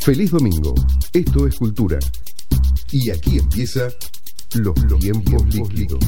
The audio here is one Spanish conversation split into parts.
Feliz domingo, esto es Cultura. Y aquí empieza Los Tiempos Líquidos.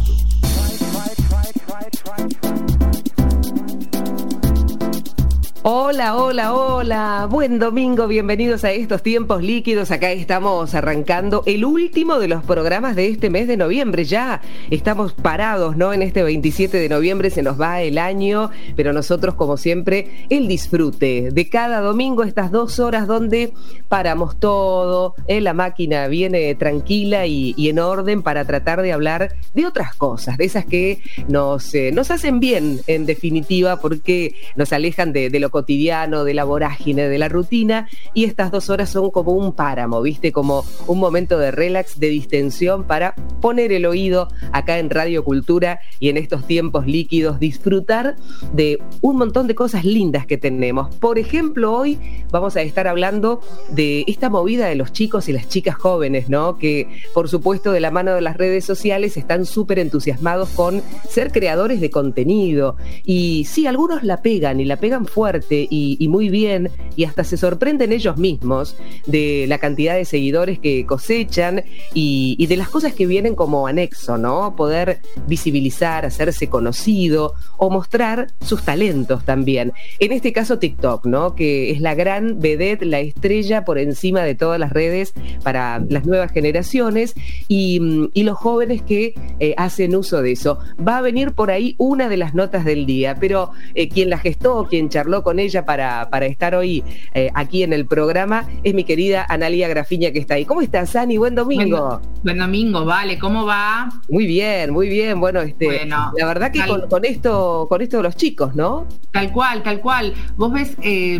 Hola, hola, hola, buen domingo, bienvenidos a estos tiempos líquidos. Acá estamos arrancando el último de los programas de este mes de noviembre. Ya estamos parados, ¿no? En este 27 de noviembre se nos va el año, pero nosotros, como siempre, el disfrute de cada domingo, estas 2 horas donde paramos todo, la máquina viene tranquila y en orden para tratar de hablar de otras cosas, de esas que nos hacen bien, en definitiva, porque nos alejan de lo cotidiano, de la vorágine, de la rutina, y estas 2 horas son como un páramo, ¿viste? Como un momento de relax, de distensión para poner el oído acá en Radio Cultura y en estos tiempos líquidos disfrutar de un montón de cosas lindas que tenemos. Por ejemplo, hoy vamos a estar hablando de esta movida de los chicos y las chicas jóvenes, ¿no? Que, por supuesto, de la mano de las redes sociales están súper entusiasmados con ser creadores de contenido. Y sí, algunos la pegan y la pegan fuerte y muy bien, y hasta se sorprenden ellos mismos de la cantidad de seguidores que cosechan y de las cosas que vienen como anexo, ¿no? Poder visibilizar, hacerse conocido o mostrar sus talentos también. En este caso TikTok, ¿no? Que es la gran vedette, la estrella por encima de todas las redes para las nuevas generaciones y los jóvenes que hacen uso de eso. Va a venir por ahí una de las notas del día, pero quien la gestó, quien charló con ella para estar hoy aquí en el programa es mi querida Analía Grafiña, que está ahí. ¿Cómo estás, Ani? Buen domingo. Buen domingo, vale. ¿Cómo va? Muy bien, muy bien. Bueno, la verdad que con esto de los chicos, ¿no? Tal cual. Vos ves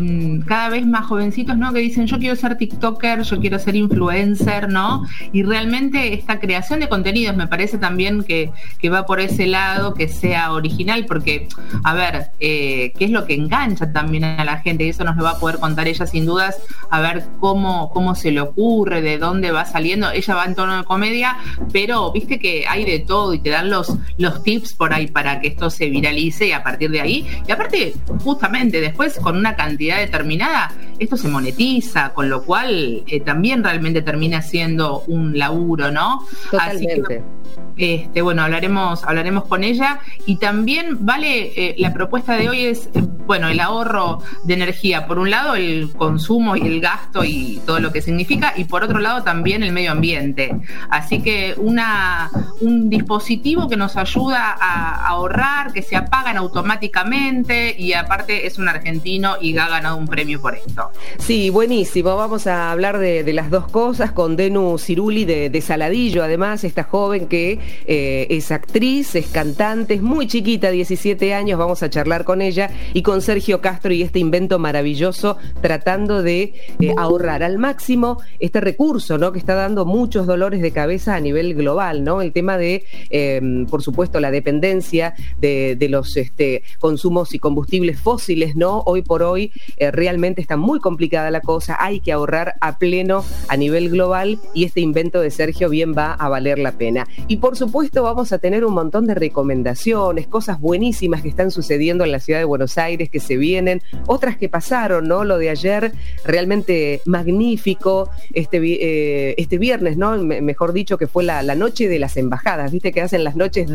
cada vez más jovencitos, ¿no? Que dicen, yo quiero ser TikToker, yo quiero ser influencer, ¿no? Y realmente esta creación de contenidos me parece también que va por ese lado, que sea original, porque, a ver, ¿qué es lo que engancha también a la gente? Y eso nos lo va a poder contar ella sin dudas, a ver cómo se le ocurre, de dónde va saliendo. Ella va en tono de comedia, pero viste que hay de todo y te dan los tips por ahí para que esto se viralice, y a partir de ahí, y aparte justamente después con una cantidad determinada esto se monetiza, con lo cual también realmente termina siendo un laburo, ¿no? Totalmente. Así que bueno, hablaremos con ella. Y también, vale, la propuesta de hoy es el ahorro de energía, por un lado el consumo y el gasto y todo lo que significa, y por otro lado también el medio ambiente. Así que un dispositivo que nos ayuda a ahorrar, que se apagan automáticamente, y aparte es un argentino y ha ganado un premio por esto. Sí, buenísimo. Vamos a hablar de las dos cosas con Denu Ciruli de Saladillo, además, esta joven que es actriz, es cantante, es muy chiquita, 17 años, vamos a charlar con ella, y con Sergio Castro y este invento maravilloso tratando de ahorrar al máximo este recurso, ¿no? Que está dando muchos dolores de cabeza a nivel global, ¿no? El tema de, por supuesto, la dependencia de los consumos y combustibles fósiles, ¿no? Hoy por hoy realmente está muy complicada la cosa, hay que ahorrar a pleno a nivel global, y este invento de Sergio bien va a valer la pena. Y por supuesto vamos a tener un montón de recomendaciones, cosas buenísimas que están sucediendo en la ciudad de Buenos Aires, que se vienen, otras que pasaron, ¿no? Lo de ayer, realmente magnífico, este viernes, ¿no? Mejor dicho, que fue la noche de las embajadas, viste que hacen las noches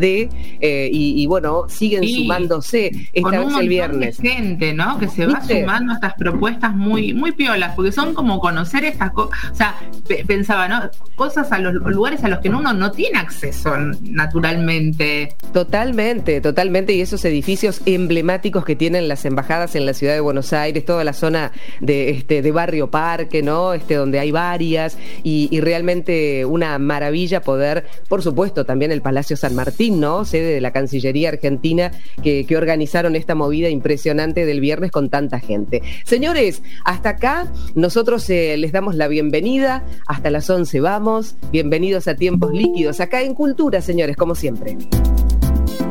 y bueno, siguen sumándose esta vez el viernes. De gente, ¿no? Que se va sumando a estas propuestas muy, muy piolas, porque son como conocer estas cosas, o sea, pensaba, ¿no? Cosas a los lugares a los que uno no tiene acceso naturalmente. Totalmente, y esos edificios emblemáticos que tienen las embajadas en la ciudad de Buenos Aires, toda la zona de Barrio Parque, ¿no? Donde hay varias, y realmente una maravilla poder, por supuesto, también el Palacio San Martín, ¿no? Sede de la Cancillería Argentina, que organizaron esta movida impresionante del viernes con tanta gente. Señores, hasta acá nosotros les damos la bienvenida, hasta las 11 vamos, bienvenidos a Tiempos Líquidos, acá en Cultura, señores, como siempre.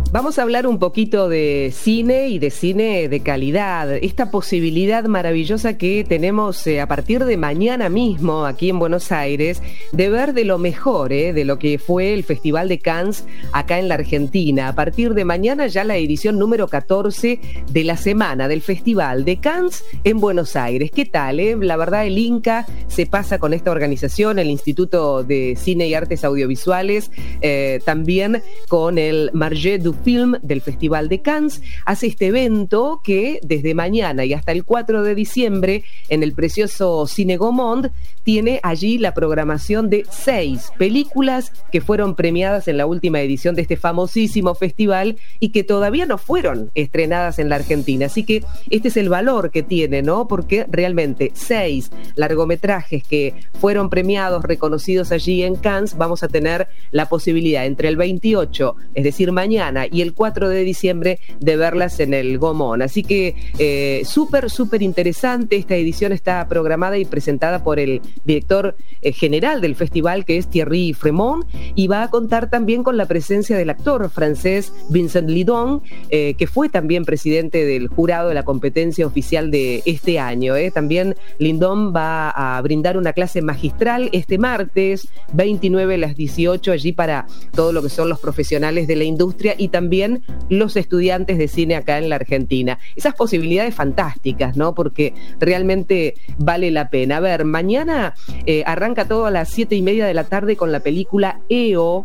Vamos a hablar un poquito de cine y de cine de calidad. Esta posibilidad maravillosa que tenemos a partir de mañana mismo aquí en Buenos Aires de ver de lo mejor, de lo que fue el Festival de Cannes acá en la Argentina. A partir de mañana ya la edición número 14 de la semana del Festival de Cannes en Buenos Aires. ¿Qué tal? La verdad, el INCA se pasa con esta organización, el Instituto de Cine y Artes Audiovisuales, también con el Marché du Film del Festival de Cannes, hace este evento que desde mañana y hasta el 4 de diciembre en el precioso Cine Gaumont tiene allí la programación de 6 películas que fueron premiadas en la última edición de este famosísimo festival y que todavía no fueron estrenadas en la Argentina. Así que este es el valor que tiene, ¿no? Porque realmente 6 largometrajes que fueron premiados, reconocidos allí en Cannes, vamos a tener la posibilidad entre el 28, es decir, mañana, y el 4 de diciembre de verlas en el Gaumont. Así que súper interesante. Esta edición está programada y presentada por el director general del festival, que es Thierry Fremont, y va a contar también con la presencia del actor francés Vincent Lindon, que fue también presidente del jurado de la competencia oficial de este año. También Lindon va a brindar una clase magistral este martes 29 a las 18 allí para todo lo que son los profesionales de la industria y también los estudiantes de cine acá en la Argentina. Esas posibilidades fantásticas, ¿no? Porque realmente vale la pena. A ver, mañana arranca todo a las 7:30 de la tarde con la película EO,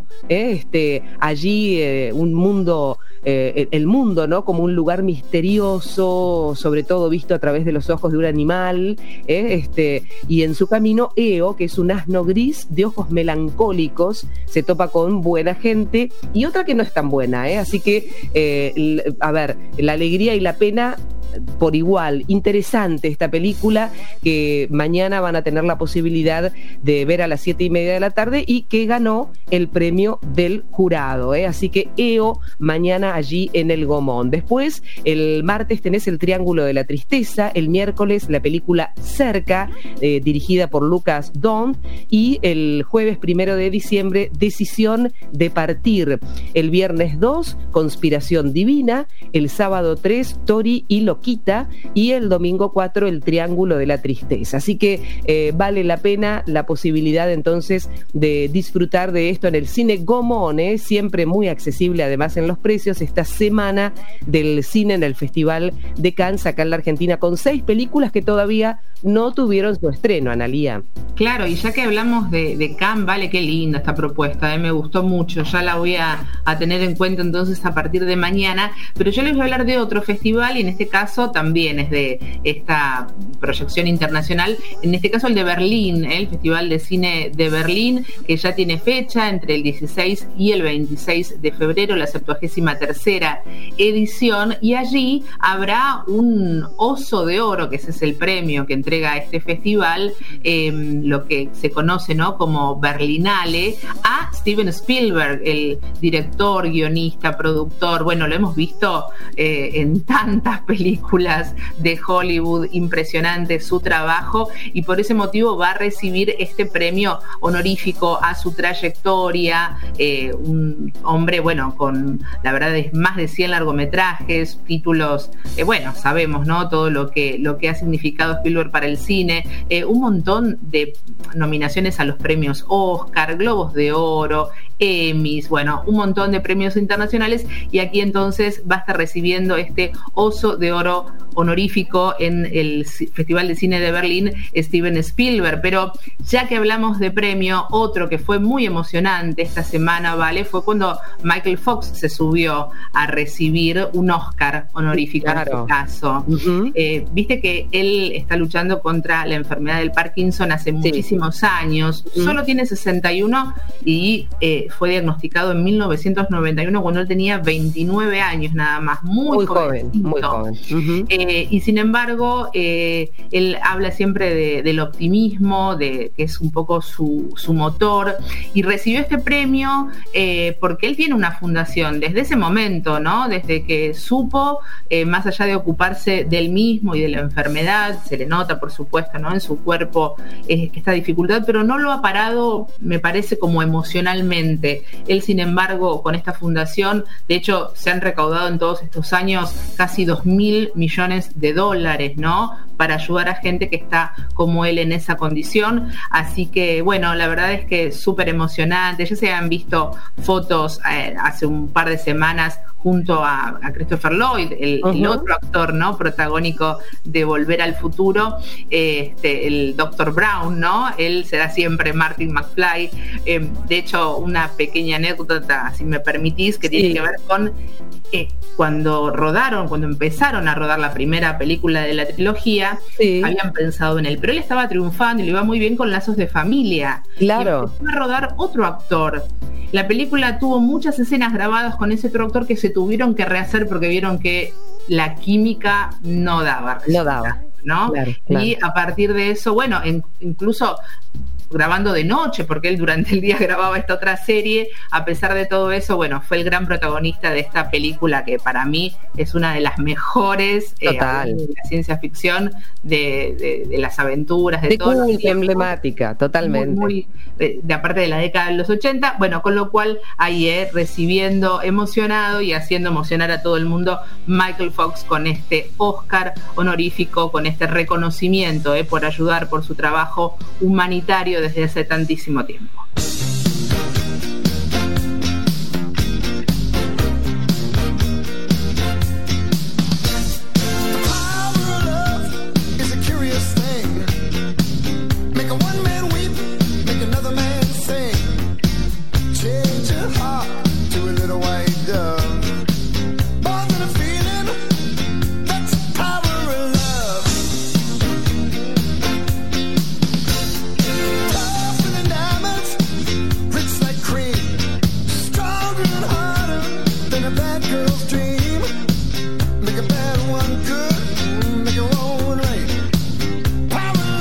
allí un mundo, el mundo, ¿no? Como un lugar misterioso, sobre todo visto a través de los ojos de un animal, y en su camino EO, que es un asno gris de ojos melancólicos, se topa con buena gente y otra que no es tan buena, así que a ver, la alegría y la pena por igual. Interesante esta película que mañana van a tener la posibilidad de ver a las 7:30 de la tarde y que ganó el premio del jurado, así que EO mañana allí en el Gaumont. Después el martes tenés El Triángulo de la Tristeza, el miércoles la película Cerca, dirigida por Lucas Don, y el jueves 1 de diciembre Decisión de Partir, el viernes 2 Conspiración Divina, el sábado 3 Tori y Loquita, y el domingo 4 El Triángulo de la Tristeza. Así que vale la pena la posibilidad entonces de disfrutar de esto en el Cine Gaumont, siempre muy accesible además en los precios, esta semana del cine en el Festival de Cannes acá en la Argentina, con 6 películas que todavía no tuvieron su estreno, Analía. Claro, y ya que hablamos de Cannes, vale, qué linda esta propuesta, me gustó mucho, ya la voy a tener en cuenta entonces a partir de mañana, pero yo les voy a hablar de otro festival y en este caso también es de esta proyección internacional, en este caso el de Berlín, el Festival de Cine de Berlín, que ya tiene fecha entre el 16 y el 26 de febrero, la 73ª edición, y allí habrá un Oso de Oro, que ese es el premio que entrega este festival, lo que se conoce, ¿no?, como Berlinale, a Steven Spielberg, el director, guionista, productor. Bueno, lo hemos visto en tantas películas de Hollywood, impresionante su trabajo, y por ese motivo va a recibir este premio honorífico a su trayectoria, un hombre, bueno, con la verdad es más de 100 largometrajes, títulos, bueno, sabemos, ¿no?, todo lo que ha significado Spielberg para el cine, un montón de nominaciones a los premios Oscar, Globos de Oro, Emmys, bueno, un montón de premios internacionales, y aquí entonces va a estar recibiendo este Oso de Oro honorífico en el Festival de Cine de Berlín, Steven Spielberg. Pero ya que hablamos de premio, otro que fue muy emocionante esta semana, ¿vale?, fue cuando Michael Fox se subió a recibir un Oscar honorífico, claro, en este caso. Uh-huh. Viste que él está luchando contra la enfermedad del Parkinson hace muchísimos años, solo tiene 61 y fue diagnosticado en 1991 cuando él tenía 29 años nada más, muy joven. Uh-huh. Y sin embargo, él habla siempre del optimismo, de que es un poco su motor, y recibió este premio porque él tiene una fundación desde ese momento, ¿no? Desde que supo, más allá de ocuparse del mismo y de la enfermedad, se le nota, por supuesto, ¿no?, en su cuerpo esta dificultad, pero no lo ha parado, me parece, como emocionalmente. gente. Él, sin embargo, con esta fundación, de hecho, se han recaudado en todos estos años casi $2.000 millones, ¿no? Para ayudar a gente que está como él en esa condición. Así que, bueno, la verdad es que es súper emocionante. Ya se han visto fotos hace un par de semanas junto a Christopher Lloyd, el otro actor, ¿no? Protagónico de Volver al Futuro, el Dr. Brown, ¿no? Él será siempre Martin McFly. De hecho, una pequeña anécdota, si me permitís, que tiene que ver con cuando empezaron a rodar la primera película de la trilogía, habían pensado en él, pero él estaba triunfando y le iba muy bien con Lazos de Familia. Claro. Y empezó a rodar otro actor. La película tuvo muchas escenas grabadas con ese otro actor que se tuvieron que rehacer porque vieron que la química no daba. ¿No? Claro. Y a partir de eso, bueno, incluso grabando de noche, porque él durante el día grababa esta otra serie, a pesar de todo eso, bueno, fue el gran protagonista de esta película que para mí es una de las mejores de la ciencia ficción, de las aventuras, de todo. Emblemática, totalmente. Muy, de aparte de la década de los 80, bueno, con lo cual ahí recibiendo emocionado y haciendo emocionar a todo el mundo Michael Fox con este Oscar honorífico, con este reconocimiento por ayudar, por su trabajo humanitario desde hace tantísimo tiempo. Make a bad one good, make a wrong one right. Power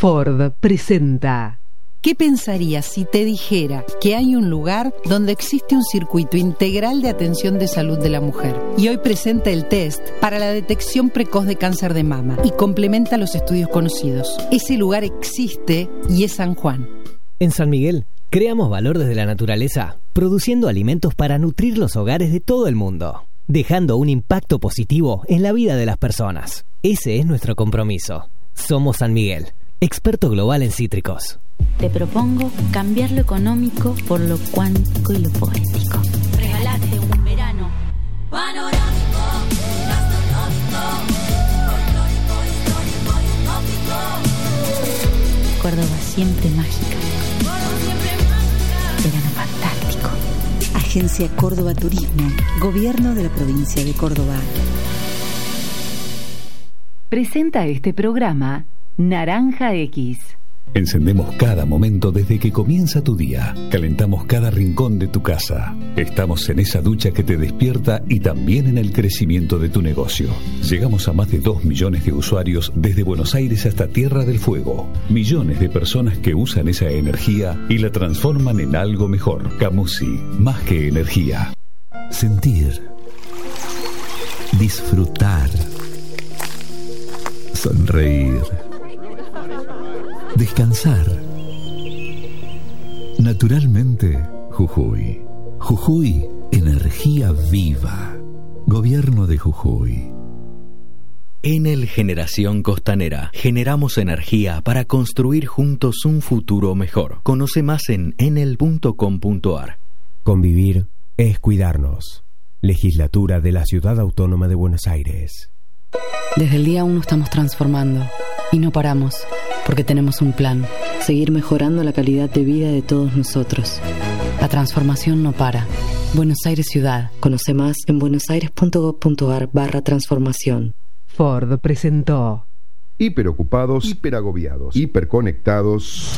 Ford presenta. ¿Qué pensarías si te dijera que hay un lugar donde existe un circuito integral de atención de salud de la mujer? Y hoy presenta el test para la detección precoz de cáncer de mama y complementa los estudios conocidos. Ese lugar existe y es San Juan. En San Miguel, creamos valor desde la naturaleza, produciendo alimentos para nutrir los hogares de todo el mundo, dejando un impacto positivo en la vida de las personas. Ese es nuestro compromiso. Somos San Miguel, experto global en cítricos. Te propongo cambiar lo económico por lo cuántico y lo poético. Regalate un verano panorámico, gastronómico, folclórico, histórico y utópico. Córdoba siempre mágica. Verano fantástico. Agencia Córdoba Turismo, Gobierno de la Provincia de Córdoba. Presenta este programa Naranja X. Encendemos cada momento desde que comienza tu día. Calentamos cada rincón de tu casa. Estamos en esa ducha que te despierta y también en el crecimiento de tu negocio. Llegamos a más de 2 millones de usuarios desde Buenos Aires hasta Tierra del Fuego. Millones de personas que usan esa energía y la transforman en algo mejor. Camusi, más que energía. Sentir. Disfrutar. Sonreír. Descansar. Naturalmente, Jujuy. Jujuy, energía viva. Gobierno de Jujuy. Enel Generación Costanera. Generamos energía para construir juntos un futuro mejor. Conoce más en enel.com.ar. Convivir es cuidarnos. Legislatura de la Ciudad Autónoma de Buenos Aires. Desde el día 1 estamos transformando y no paramos, porque tenemos un plan: seguir mejorando la calidad de vida de todos nosotros. La transformación no para. Buenos Aires Ciudad. Conoce más en buenosaires.gov.ar/transformación. Ford presentó Hiperocupados, hiperagobiados, hiperconectados.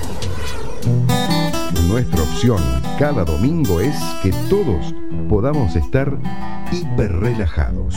Nuestra opción cada domingo es que todos podamos estar hiperrelajados.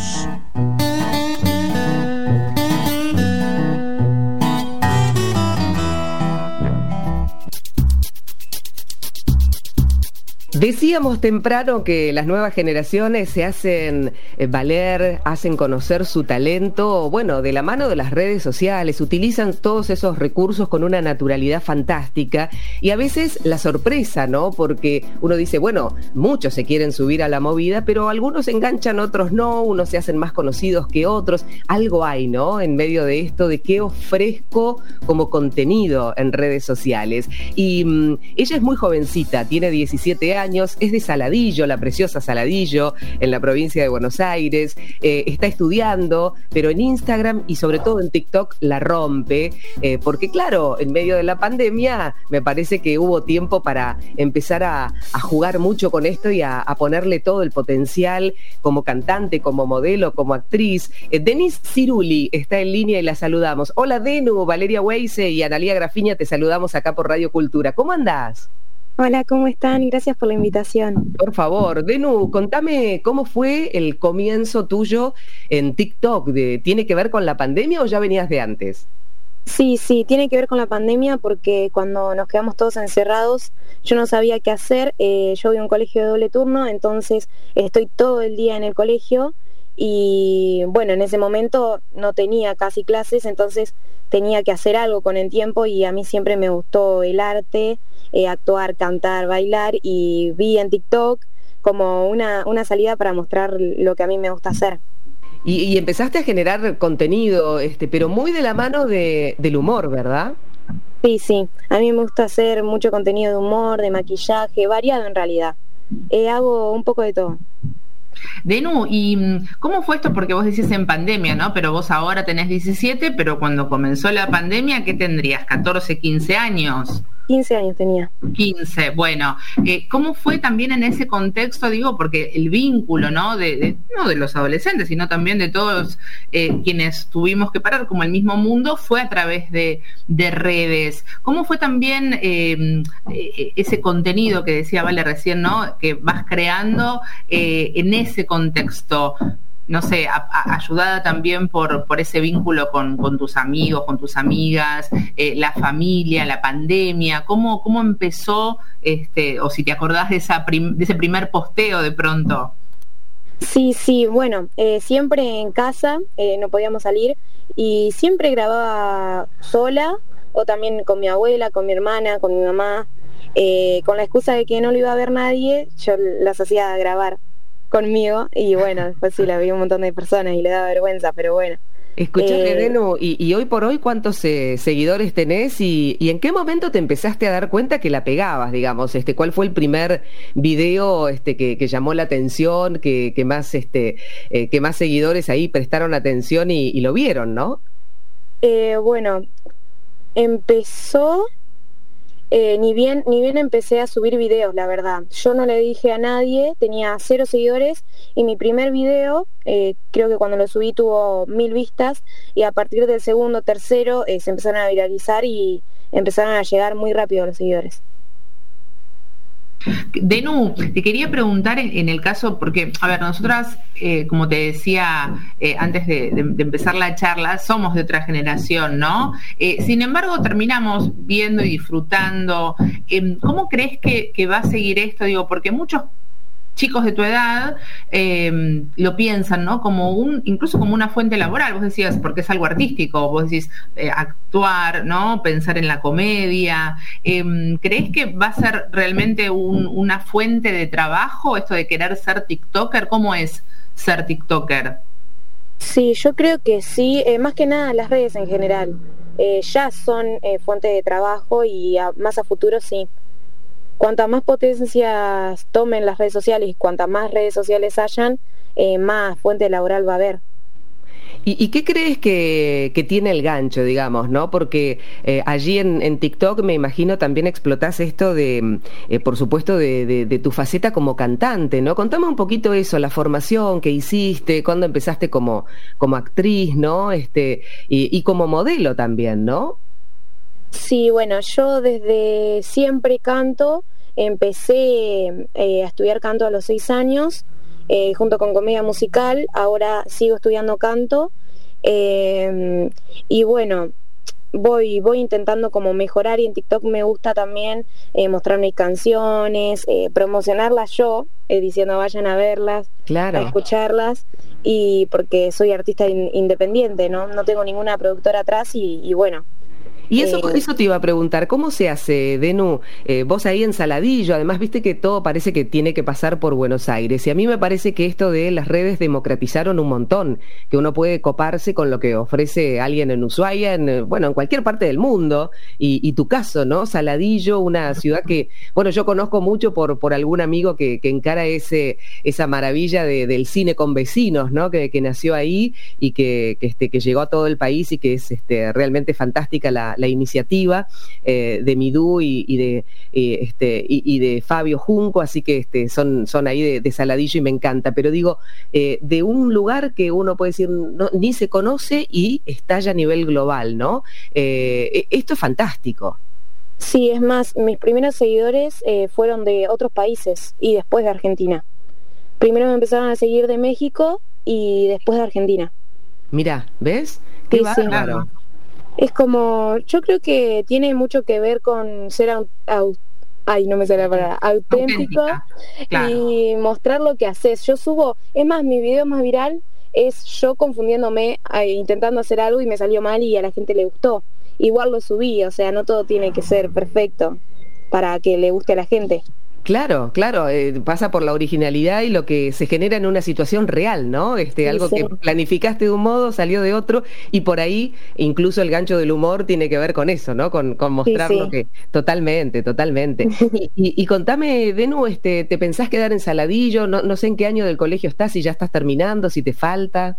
Decíamos temprano que las nuevas generaciones se hacen valer, hacen conocer su talento, bueno, de la mano de las redes sociales, utilizan todos esos recursos con una naturalidad fantástica y a veces la sorpresa, ¿no? Porque uno dice, bueno, muchos se quieren subir a la movida, pero algunos se enganchan, otros no, unos se hacen más conocidos que otros. Algo hay, ¿no? En medio de esto de qué ofrezco como contenido en redes sociales. Y ella es muy jovencita, tiene 17 años, es de Saladillo, la preciosa Saladillo, en la provincia de Buenos Aires, está estudiando, pero en Instagram y sobre todo en TikTok la rompe, porque claro, en medio de la pandemia me parece que hubo tiempo para empezar a jugar mucho con esto y a ponerle todo el potencial como cantante, como modelo, como actriz. Denise Ciruli está en línea y la saludamos. Hola Denu, Valeria Weise y Analía Grafiña, te saludamos acá por Radio Cultura. ¿Cómo andás? Hola, ¿cómo están? Gracias por la invitación. Por favor, Denu, contame cómo fue el comienzo tuyo en TikTok. ¿Tiene que ver con la pandemia o ya venías de antes? Sí, tiene que ver con la pandemia porque cuando nos quedamos todos encerrados yo no sabía qué hacer. Yo voy a un colegio de doble turno, entonces estoy todo el día en el colegio y bueno, en ese momento no tenía casi clases, entonces tenía que hacer algo con el tiempo y a mí siempre me gustó el arte, actuar, cantar, bailar y vi en TikTok como una salida para mostrar lo que a mí me gusta hacer. Y empezaste a generar contenido, pero muy de la mano del humor, ¿verdad? Sí, a mí me gusta hacer mucho contenido de humor, de maquillaje, variado en realidad. Hago un poco de todo. Denu, ¿y cómo fue esto? Porque vos decís en pandemia, ¿no? Pero vos ahora tenés 17, pero cuando comenzó la pandemia, ¿qué tendrías? ¿14, 15 años? 15 años tenía. 15, bueno. ¿Cómo fue también en ese contexto, digo, porque el vínculo, ¿no? No de los adolescentes, sino también de todos quienes tuvimos que parar como el mismo mundo, fue a través de redes. ¿Cómo fue también ese contenido que decía Vale recién, ¿no? Que vas creando en ese contexto? no sé, ayudada también por ese vínculo con tus amigos, con tus amigas, la familia, la pandemia. ¿Cómo empezó, o si te acordás de ese primer posteo de pronto? Sí, bueno, siempre en casa, no podíamos salir, y siempre grababa sola, o también con mi abuela, con mi hermana, con mi mamá, con la excusa de que no lo iba a ver nadie, yo las hacía grabar conmigo, y bueno, después sí la vi un montón de personas y le daba vergüenza, pero bueno. Escuchame, Denu, y hoy por hoy, ¿cuántos seguidores tenés? Y en qué momento te empezaste a dar cuenta que la pegabas, digamos? ¿Cuál fue el primer video que llamó la atención, que más seguidores ahí prestaron atención y lo vieron, ¿no? Bueno, empezó... ni bien empecé a subir videos, la verdad. Yo no le dije a nadie, tenía 0 seguidores, y mi primer video, creo que cuando lo subí tuvo 1000 vistas, y a partir del segundo, tercero, se empezaron a viralizar y empezaron a llegar muy rápido los seguidores. Denu, te quería preguntar en el caso, porque, a ver, nosotras, como te decía antes de empezar la charla, somos de otra generación, ¿no? Sin embargo, terminamos viendo y disfrutando. ¿Cómo crees que va a seguir esto? Digo, porque muchos chicos de tu edad lo piensan, ¿no? Incluso como una fuente laboral. Vos decías, porque es algo artístico, vos decís actuar, ¿no? Pensar en la comedia. ¿Crees que va a ser realmente una fuente de trabajo esto de querer ser TikToker? ¿Cómo es ser TikToker? Sí, yo creo que sí, más que nada las redes en general ya son fuente de trabajo, y más a futuro sí. Cuantas más potencias tomen las redes sociales y cuantas más redes sociales hayan, más fuente laboral va a haber. ¿Y qué crees que tiene el gancho, digamos, no? Porque allí en TikTok me imagino también explotás esto de, por supuesto, de tu faceta como cantante, ¿no? Contame un poquito eso, la formación que hiciste, cuándo empezaste como actriz, ¿no? Y como modelo también, ¿no? Sí, bueno, yo desde siempre canto. Empecé a estudiar canto a los 6 años, junto con comedia musical. Ahora sigo estudiando canto, y bueno, voy intentando como mejorar, y en TikTok me gusta también mostrar mis canciones, promocionarlas yo, diciendo vayan a verlas, claro, a escucharlas, y porque soy artista independiente, no tengo ninguna productora atrás, y bueno. Y eso te iba a preguntar, ¿cómo se hace, Denu? Vos ahí en Saladillo, además viste que todo parece que tiene que pasar por Buenos Aires, y a mí me parece que esto de las redes democratizaron un montón, que uno puede coparse con lo que ofrece alguien en Ushuaia, en cualquier parte del mundo, y tu caso, ¿no? Saladillo, una ciudad que, bueno, yo conozco mucho por algún amigo que encara esa maravilla del cine con vecinos, ¿no? Que nació ahí y que llegó a todo el país, y que es realmente fantástica la iniciativa de Midú y de Fabio Junco, así que son ahí de Saladillo, y me encanta, pero digo, de un lugar que uno puede decir ni se conoce y estalla a nivel global, ¿no? Esto es fantástico. Sí, es más, mis primeros seguidores fueron de otros países y después de Argentina. Primero me empezaron a seguir de México y después de Argentina. Mirá, ¿ves? Qué bárbaro. Es como, yo creo que tiene mucho que ver con ser no me sale la palabra, auténtico, claro, y mostrar lo que haces. Yo subo, es más, mi video más viral es yo confundiéndome, intentando hacer algo y me salió mal y a la gente le gustó. Igual lo subí, o sea, no todo tiene que ser perfecto para que le guste a la gente. Claro, pasa por la originalidad y lo que se genera en una situación real, ¿no? Algo que planificaste de un modo, salió de otro, y por ahí incluso el gancho del humor tiene que ver con eso, ¿no? Con mostrar lo que... Totalmente. y contame, Denu, ¿te pensás quedar en Saladillo? No sé en qué año del colegio estás, si ya estás terminando, si te falta.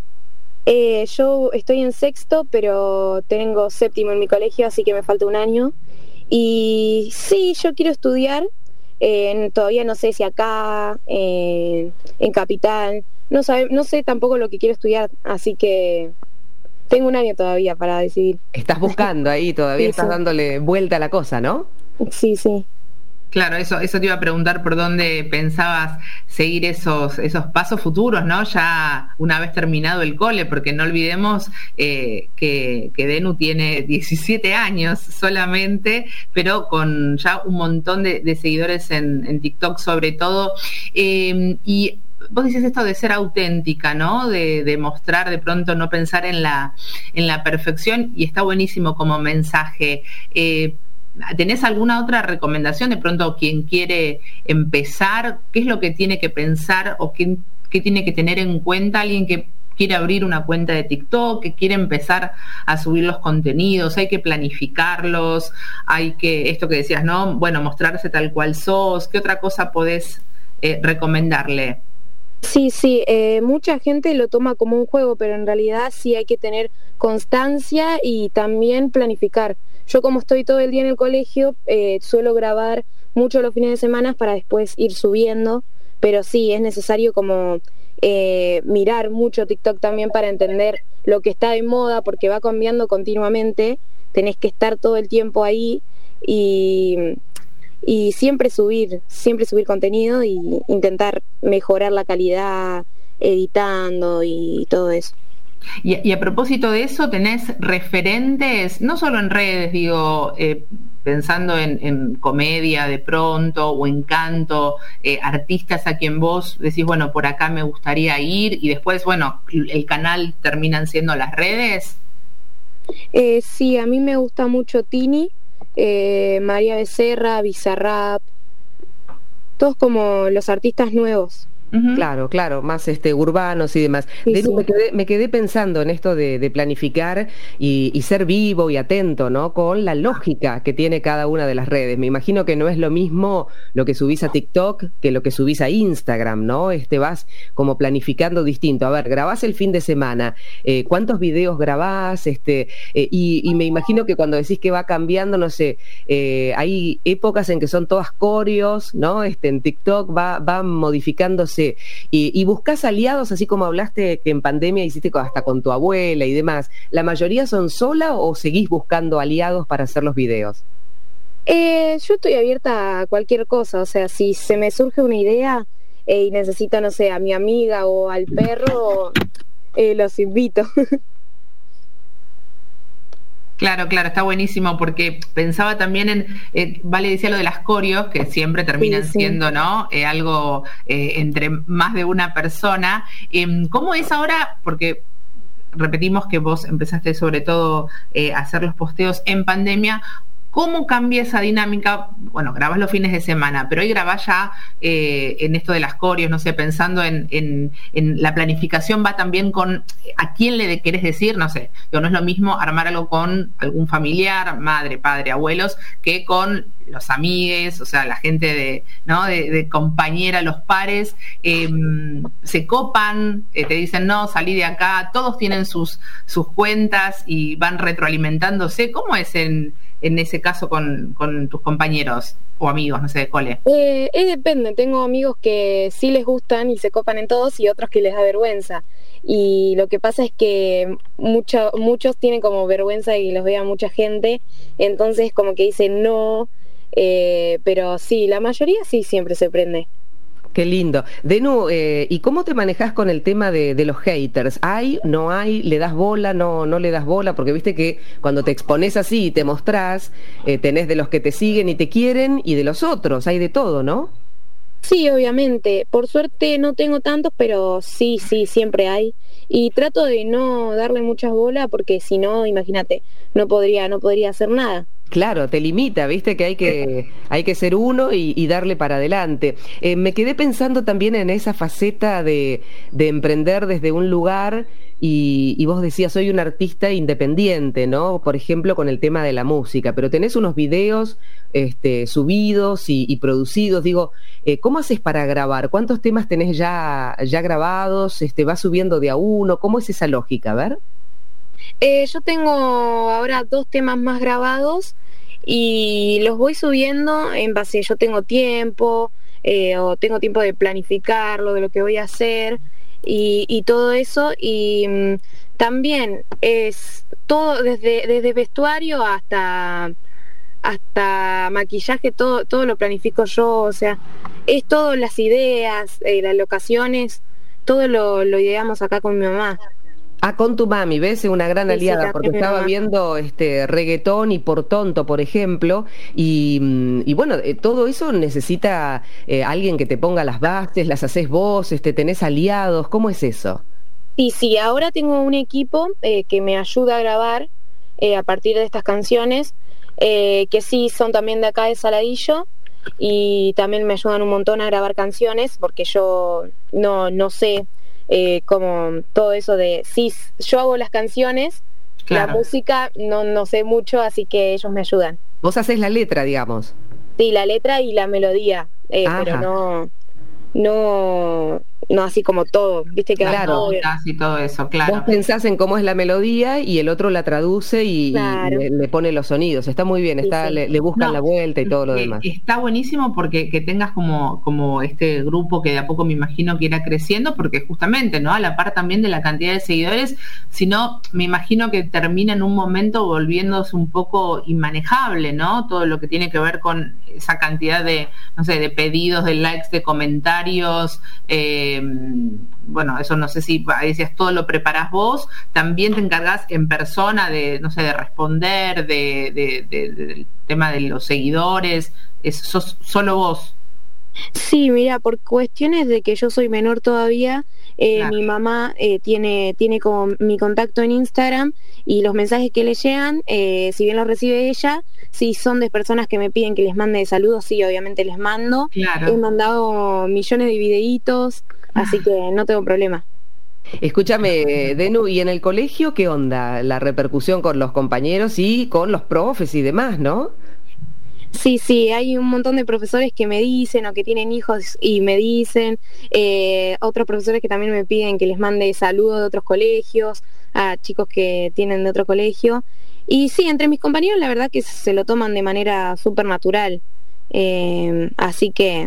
Yo estoy en 6º, pero tengo 7º en mi colegio, así que me falta un año. Y sí, yo quiero estudiar. Todavía no sé si acá, en Capital, no sé tampoco lo que quiero estudiar, así que tengo un año todavía para decidir. Estás buscando ahí, todavía estás dándole vuelta a la cosa, ¿no? Sí. Claro, eso te iba a preguntar por dónde pensabas seguir esos pasos futuros, ¿no? Ya una vez terminado el cole, porque no olvidemos que Denu tiene 17 años solamente, pero con ya un montón de seguidores en TikTok sobre todo. Y vos dices esto de ser auténtica, ¿no? De mostrar, de pronto no pensar en la perfección, y está buenísimo como mensaje. ¿Tenés alguna otra recomendación? De pronto, quien quiere empezar, ¿qué es lo que tiene que pensar o qué tiene que tener en cuenta alguien que quiere abrir una cuenta de TikTok, que quiere empezar a subir los contenidos? Hay que planificarlos, hay que, esto que decías, ¿no? Bueno, mostrarse tal cual sos. ¿Qué otra cosa podés recomendarle? Sí, mucha gente lo toma como un juego, pero en realidad sí hay que tener constancia y también planificar. Yo, como estoy todo el día en el colegio, suelo grabar mucho los fines de semana para después ir subiendo, pero sí, es necesario como mirar mucho TikTok también para entender lo que está de moda, porque va cambiando continuamente, tenés que estar todo el tiempo ahí y siempre subir contenido y intentar mejorar la calidad editando y todo eso. Y a propósito de eso, ¿tenés referentes, no solo en redes, digo, pensando en comedia de pronto o en canto, artistas a quien vos decís, bueno, por acá me gustaría ir, y después, bueno, el canal terminan siendo las redes? Sí, a mí me gusta mucho Tini, María Becerra, Bizarrap, todos como los artistas nuevos. Uh-huh. Claro, más urbanos y demás. Sí, Denu, sí. me quedé pensando en esto de planificar y ser vivo y atento, ¿no? Con la lógica que tiene cada una de las redes. Me imagino que no es lo mismo lo que subís a TikTok que lo que subís a Instagram, ¿no? Vas como planificando distinto. A ver, grabás el fin de semana, ¿cuántos videos grabás? Y me imagino que cuando decís que va cambiando, no sé, hay épocas en que son todas coreos, ¿no? En TikTok va modificándose. Y buscás aliados, así como hablaste que en pandemia hiciste hasta con tu abuela y demás. ¿La mayoría son sola o seguís buscando aliados para hacer los videos? Yo estoy abierta a cualquier cosa, o sea, si se me surge una idea y necesito, no sé, a mi amiga o al perro, los invito. Claro, está buenísimo, porque pensaba también Vale decía lo de las coreos, que siempre terminan siendo, ¿no? Algo entre más de una persona. ¿Cómo es ahora? Porque repetimos que vos empezaste sobre todo a hacer los posteos en pandemia. ¿Cómo cambia esa dinámica? Bueno, grabás los fines de semana, pero hoy grabás ya en esto de las coreos, no sé, pensando en la planificación, va también con a quién le querés decir, no sé, no es lo mismo armar algo con algún familiar, madre, padre, abuelos, que con los amigues, o sea, la gente de compañera, los pares, se copan, te dicen, no, salí de acá, todos tienen sus cuentas y van retroalimentándose. ¿Cómo es en ese caso con tus compañeros o amigos, no sé, de cole? Depende, tengo amigos que sí les gustan y se copan en todos y otros que les da vergüenza. Y lo que pasa es que muchos tienen como vergüenza y los vea mucha gente, entonces como que dicen no, pero sí, la mayoría sí siempre se prende. Qué lindo. Denu, ¿y cómo te manejás con el tema de los haters? ¿Hay, no hay? ¿Le das bola, no le das bola? Porque viste que cuando te expones así y te mostrás, tenés de los que te siguen y te quieren y de los otros, hay de todo, ¿no? Sí, obviamente. Por suerte no tengo tantos, pero sí, siempre hay. Y trato de no darle muchas bolas porque si no, imagínate, no podría hacer nada. Claro, te limita, viste que hay que ser uno y darle para adelante. Me quedé pensando también en esa faceta de emprender desde un lugar y vos decías, soy un artista independiente, ¿no? Por ejemplo, con el tema de la música, pero tenés unos videos subidos y producidos. Digo, ¿cómo haces para grabar? ¿Cuántos temas tenés ya grabados? ¿Vas subiendo de a uno? ¿Cómo es esa lógica? A ver. Yo tengo ahora 2 temas más grabados y los voy subiendo en base, yo tengo tiempo o tengo tiempo de planificarlo, de lo que voy a hacer y todo eso, y también es todo desde vestuario hasta hasta maquillaje, todo lo planifico yo, o sea, es todo, las ideas, las locaciones, todo lo ideamos acá con mi mamá. Con tu mami, ¿ves? Es una gran Sí, aliada, sí, porque también mi estaba mamá. viendo reggaetón y Por Tonto, por ejemplo, y bueno, todo eso necesita alguien que te ponga las bases, las haces vos, tenés aliados, ¿cómo es eso? Sí, ahora tengo un equipo que me ayuda a grabar a partir de estas canciones, que sí son también de acá de Saladillo, y también me ayudan un montón a grabar canciones, porque yo no sé como todo eso de, sí, yo hago las canciones, Claro. la música no sé mucho, así que ellos me ayudan. Vos haces la letra, digamos. Sí, la letra y la melodía, pero no así como todo, viste que Las todo- notas y todo eso, claro. Vos pensás en cómo es la melodía y el otro la traduce y Claro. le pone los sonidos. Está muy bien, Sí, sí. le buscan No, la vuelta y todo lo demás. Está buenísimo porque que tengas como este grupo que de a poco me imagino que irá creciendo, porque justamente, ¿no? A la par también de la cantidad de seguidores, sino me imagino que termina en un momento volviéndose un poco inmanejable, ¿no? Todo lo que tiene que ver con esa cantidad de, no sé, de pedidos, de likes, de comentarios, bueno, eso no sé si decías, todo lo preparás vos, también te encargás en persona de, no sé, de responder, del tema de los seguidores, sos solo vos. Sí, mira, por cuestiones de que yo soy menor todavía, Claro. mi mamá tiene como mi contacto en Instagram, y los mensajes que le llegan, si bien los recibe ella, si son de personas que me piden que les mande saludos, sí, obviamente les mando. Claro. He mandado millones de videitos, así que no tengo problema. Escúchame, Denu, ¿y en el colegio qué onda? La repercusión con los compañeros y con los profes y demás, ¿no? Sí, hay un montón de profesores que me dicen o que tienen hijos y me dicen, otros profesores que también me piden que les mande saludos de otros colegios, a chicos que tienen de otro colegio. Y sí, entre mis compañeros la verdad que se lo toman de manera súper natural. Así que...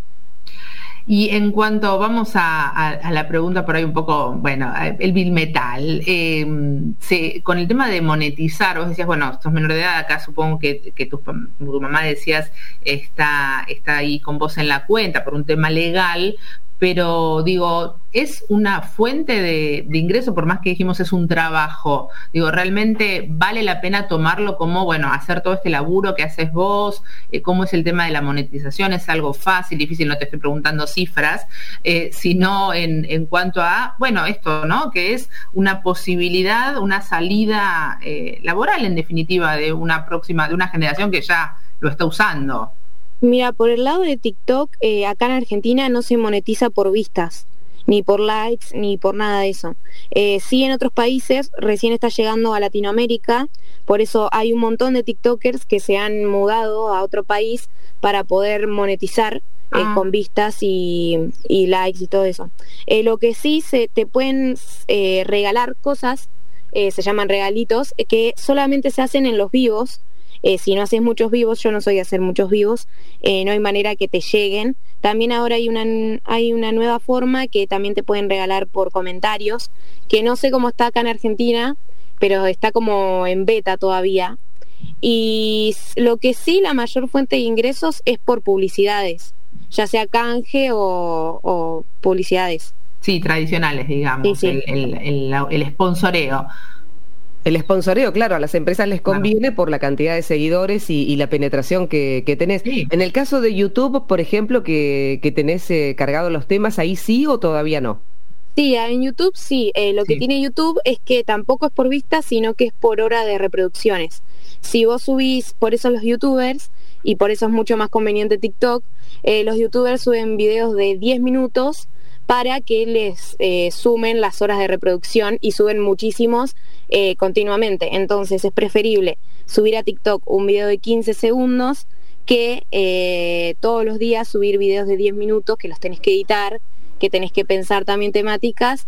Y en cuanto vamos a la pregunta por ahí un poco, bueno, el Bill Metal, con el tema de monetizar, vos decías, bueno, sos menor de edad, acá supongo que tu mamá decías está ahí con vos en la cuenta por un tema legal, pero digo, es una fuente de ingreso, por más que dijimos es un trabajo, digo, realmente vale la pena tomarlo como, bueno, hacer todo este laburo que haces vos, cómo es el tema de la monetización, es algo fácil, difícil, no te estoy preguntando cifras, sino en cuanto a, bueno, esto, ¿no? Que es una posibilidad, una salida laboral, en definitiva, de una generación que ya lo está usando. Mira, por el lado de TikTok, acá en Argentina no se monetiza por vistas, ni por likes, ni por nada de eso. Sí, en otros países recién está llegando a Latinoamérica, por eso hay un montón de TikTokers que se han mudado a otro país para poder monetizar con vistas y likes y todo eso. Lo que sí te pueden regalar cosas, se llaman regalitos, que solamente se hacen en los vivos. Si no haces muchos vivos, yo no soy de hacer muchos vivos, no hay manera que te lleguen. También ahora hay una nueva forma que también te pueden regalar por comentarios, que no sé cómo está acá en Argentina, pero está como en beta todavía. Y lo que sí, la mayor fuente de ingresos es por publicidades, ya sea canje o publicidades. Sí, tradicionales, digamos, Sí. el sponsoreo. El sponsoreo, claro, a las empresas les conviene por la cantidad de seguidores y la penetración que tenés. Sí. En el caso de YouTube, por ejemplo, que tenés cargados los temas, ¿ahí sí o todavía no? Sí, en YouTube sí. Lo que tiene YouTube es que tampoco es por vista, sino que es por hora de reproducciones. Si vos subís, por eso los youtubers, y por eso es mucho más conveniente TikTok, los youtubers suben videos de 10 minutos para que les sumen las horas de reproducción, y suben muchísimos continuamente. Entonces es preferible subir a TikTok un video de 15 segundos que todos los días subir videos de 10 minutos que los tenés que editar, que tenés que pensar también temáticas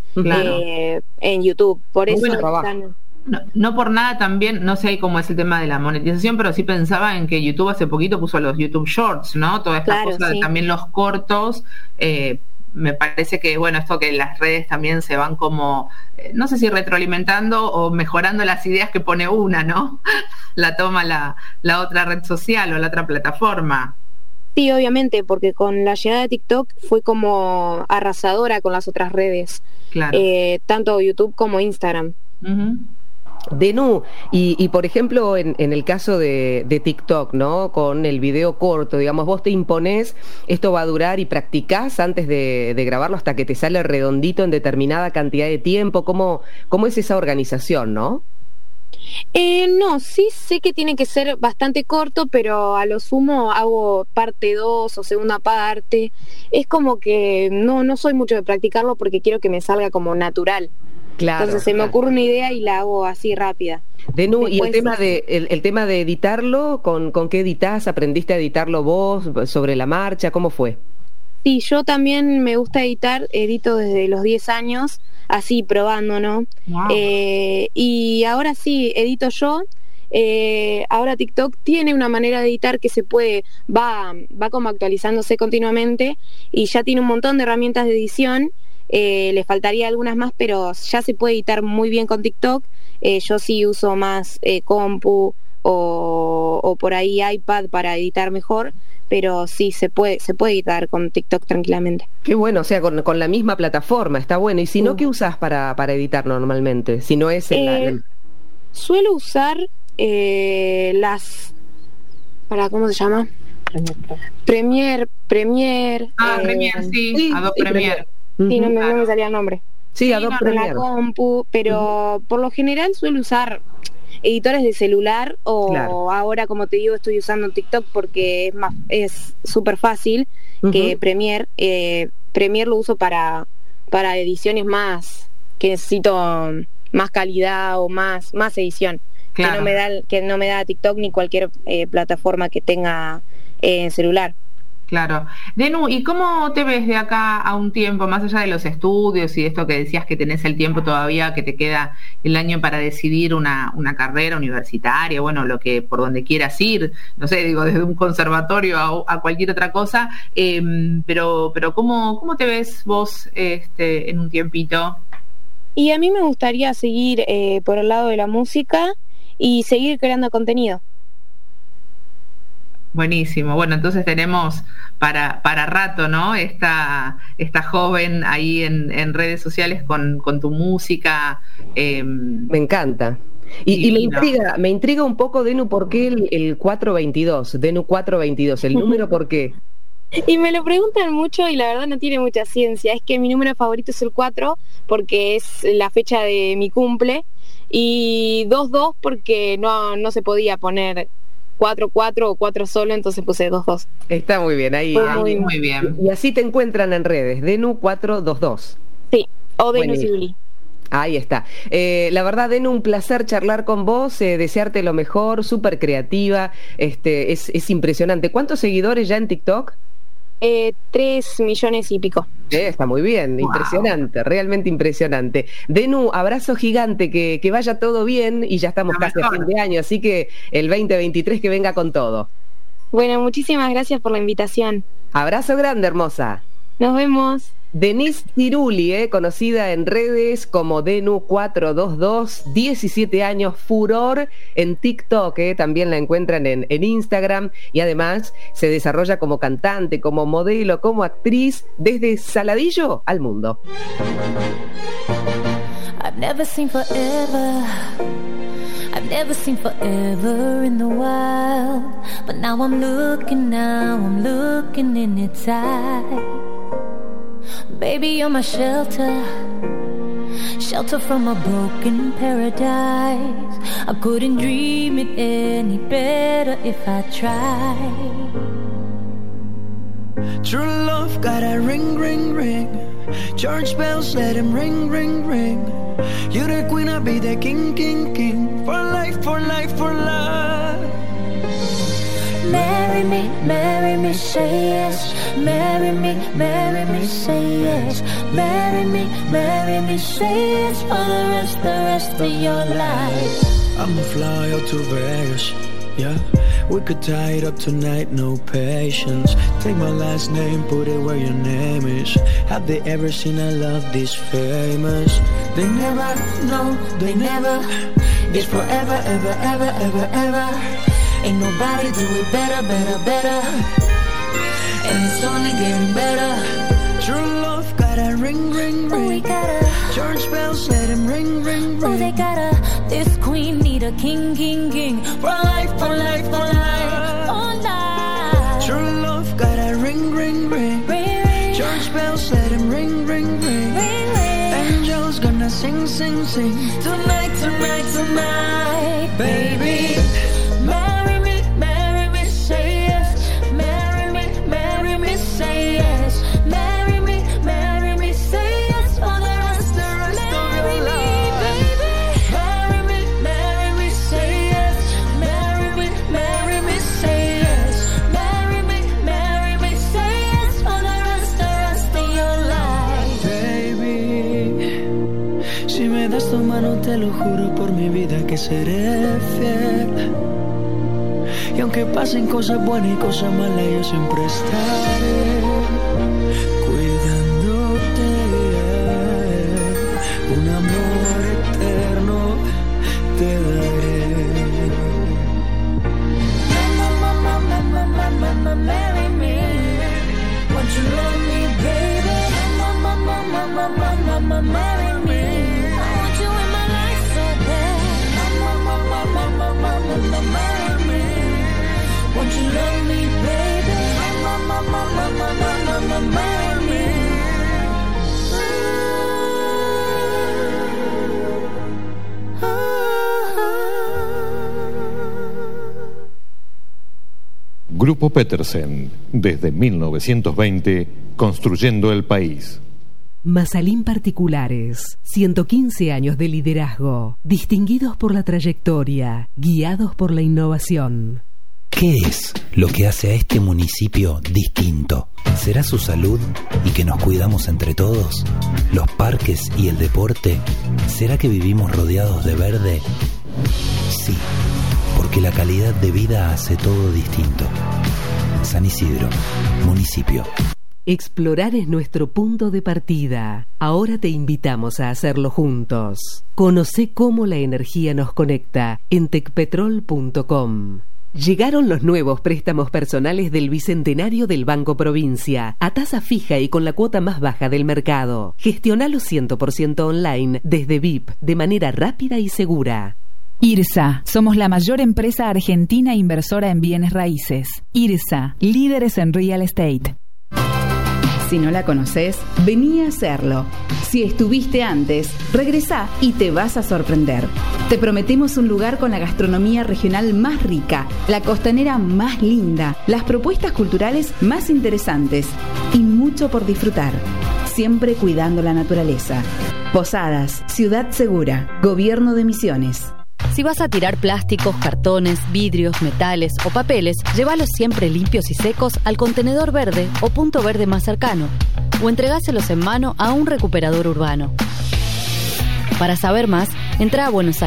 en YouTube. Por eso están... No por nada también, no sé cómo es el tema de la monetización, pero sí pensaba en que YouTube hace poquito puso los YouTube Shorts, ¿no? Toda esta cosa de también los cortos, me parece que, bueno, esto que las redes también se van como, no sé si retroalimentando o mejorando las ideas que pone una, ¿no? La toma la otra red social o la otra plataforma. Sí, obviamente, porque con la llegada de TikTok fue como arrasadora con las otras redes, claro. Tanto YouTube como Instagram. Uh-huh. Denu, y por ejemplo en el caso de TikTok, ¿no? Con el video corto, digamos, vos te imponés, esto va a durar y practicás antes de grabarlo hasta que te sale redondito en determinada cantidad de tiempo. ¿Cómo es esa organización, no? No, sí sé que tiene que ser bastante corto, pero a lo sumo hago parte 2 o segunda parte. Es como que no soy mucho de practicarlo porque quiero que me salga como natural. Claro. Entonces se me ocurre una idea y la hago así rápida. Denu, después, y el tema de editarlo, ¿con qué editás? ¿Aprendiste a editarlo vos sobre la marcha? ¿Cómo fue? Sí, yo también me gusta editar, edito desde los 10 años, así probando, ¿no? Wow. Y ahora sí, edito yo. Ahora TikTok tiene una manera de editar que se puede, va como actualizándose continuamente y ya tiene un montón de herramientas de edición. Le faltaría algunas más, pero ya se puede editar muy bien con TikTok. Yo sí uso más compu o por ahí iPad para editar mejor. Pero sí, se puede editar con TikTok tranquilamente. Qué bueno, o sea, con la misma plataforma, está bueno. ¿Y si no, qué usás para editar normalmente? Si no es suelo usar ¿cómo se llama? Premiere. Premiere, sí, Adobe Premiere. Sí, no me salía el nombre. Sí, Adobe Premiere. La compu, pero por lo general suelo usar editores de celular o claro. Ahora, como te digo, estoy usando TikTok porque es súper fácil que Premiere. Premiere lo uso para ediciones más que necesito más calidad o más edición. Claro. Que no me da TikTok ni cualquier plataforma que tenga celular. Claro. Denu, ¿y cómo te ves de acá a un tiempo, más allá de los estudios y esto que decías que tenés el tiempo todavía, que te queda el año para decidir una carrera universitaria, bueno, por donde quieras ir, no sé, digo, desde un conservatorio a cualquier otra cosa, pero ¿cómo te ves vos en un tiempito? Y a mí me gustaría seguir por el lado de la música y seguir creando contenido. Buenísimo. Bueno, entonces tenemos para rato, ¿no? Esta joven ahí en redes sociales con tu música. Me encanta. Y me intriga un poco, Denu, ¿por qué el 422? Denu 422, ¿el número por qué? Y me lo preguntan mucho y la verdad no tiene mucha ciencia. Es que mi número favorito es el 4 porque es la fecha de mi cumple y 22 porque no se podía poner 4-4 o 4 solo, entonces puse 2-2. Está muy bien, ahí muy bien. Y así te encuentran en redes, Denu 422. Sí, o Denu Sibuli. Ahí está. La verdad, Denu, un placer charlar con vos, desearte lo mejor, súper creativa, es impresionante. ¿Cuántos seguidores ya en TikTok? 3 millones y pico. Está muy bien, wow. Impresionante, realmente impresionante. Denu, abrazo gigante, que vaya todo bien y ya estamos casi a fin de año, así que el 2023 que venga con todo. Bueno, muchísimas gracias por la invitación. Abrazo grande, hermosa. Nos vemos. Denise Ciruli, conocida en redes como Denu422, 17 años, furor en TikTok, también la encuentran en Instagram y además se desarrolla como cantante, como modelo, como actriz desde Saladillo al mundo. I've never seen forever. I've never seen forever in the wild, but now I'm looking in its eyes. Baby, you're my shelter from a broken paradise. I couldn't dream it any better if I tried. True love got a ring, ring, ring. Church bells, let them ring, ring, ring. You're the queen, I'll be the king, king, king. For life, for life, for life. Marry me, say yes. Marry me, say yes. Marry me, say yes. For the rest of your life. I'ma fly out to Vegas. yeah. We could tie it up tonight, no patience. Take my last name, put it where your name is. Have they ever seen a love this famous? They never, no, they never. It's forever, ever, ever, ever, ever. Ain't nobody do it better, better, better. And it's only getting better. True love got a ring, ring, ring. Oh, we gotta. Church bells let him ring, ring, ring. Oh, they gotta. This queen need a king, king, king. For life, for life, for life, for life. True love got a ring, ring, ring. Ring, ring. Church bells let him ring, ring, ring. Ring, ring. Angels gonna sing, sing, sing. Tonight, tonight, tonight, Baby, marry me, say yes. Marry me, say yes. Marry me, say yes. For the rest of your life, baby. Marry me, say yes. Marry me, say yes. Marry me, say yes. For the rest of your life, baby. Si me das tu mano te lo juro por mi vida que seré fiel. Y aunque pasen cosas buenas y cosas malas, yo siempre estaré cuidándote. Un amor eterno te daré. Mama, marry me. Won't you love me, baby? Mama, marry me. I want you in my life so bad. Mama, marry me. Won't you love me, baby? Mama, marry me. Grupo Petersen, desde 1920, construyendo el país. Mazalín Particulares, 115 años de liderazgo, distinguidos por la trayectoria, guiados por la innovación. ¿Qué es lo que hace a este municipio distinto? ¿Será su salud y que nos cuidamos entre todos? ¿Los parques y el deporte? ¿Será que vivimos rodeados de verde? Sí, porque la calidad de vida hace todo distinto. San Isidro, municipio. Explorar es nuestro punto de partida. Ahora te invitamos a hacerlo juntos. Conoce cómo la energía nos conecta en tecpetrol.com. Llegaron los nuevos préstamos personales del Bicentenario del Banco Provincia, a tasa fija y con la cuota más baja del mercado. Gestionalo 100% online desde VIP, de manera rápida y segura. IRSA, somos la mayor empresa argentina inversora en bienes raíces. IRSA, líderes en real estate. Si no la conoces, vení a hacerlo. Si estuviste antes, regresá y te vas a sorprender. Te prometemos un lugar con la gastronomía regional más rica, la costanera más linda, las propuestas culturales más interesantes y mucho por disfrutar, siempre cuidando la naturaleza. Posadas, Ciudad Segura, Gobierno de Misiones. Si vas a tirar plásticos, cartones, vidrios, metales o papeles, llévalos siempre limpios y secos al contenedor verde o punto verde más cercano, o entregáselos en mano a un recuperador urbano. Para saber más, entra a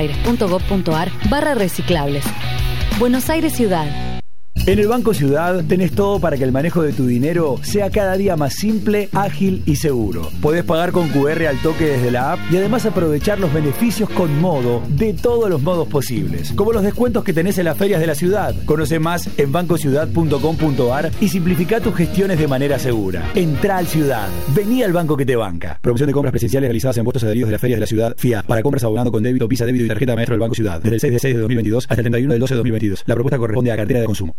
buenosaires.gov.ar/reciclables. Buenos Aires Ciudad. En el Banco Ciudad tenés todo para que el manejo de tu dinero sea cada día más simple, ágil y seguro. Podés pagar con QR al toque desde la app y además aprovechar los beneficios con Modo de todos los modos posibles, como los descuentos que tenés en las ferias de la ciudad. Conoce más en bancociudad.com.ar y simplifica tus gestiones de manera segura. Entrá al Ciudad. Vení al banco que te banca. Promoción de compras presenciales realizadas en puestos adheridos de las ferias de la ciudad FIA para compras abonando con débito, Visa, débito y tarjeta maestro del Banco Ciudad. Desde el 6 de 2022 hasta el 31 del 12 de 2022. La propuesta corresponde a cartera de consumo.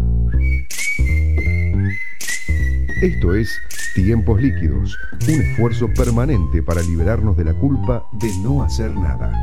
Esto es Tiempos Líquidos, un esfuerzo permanente para liberarnos de la culpa de no hacer nada.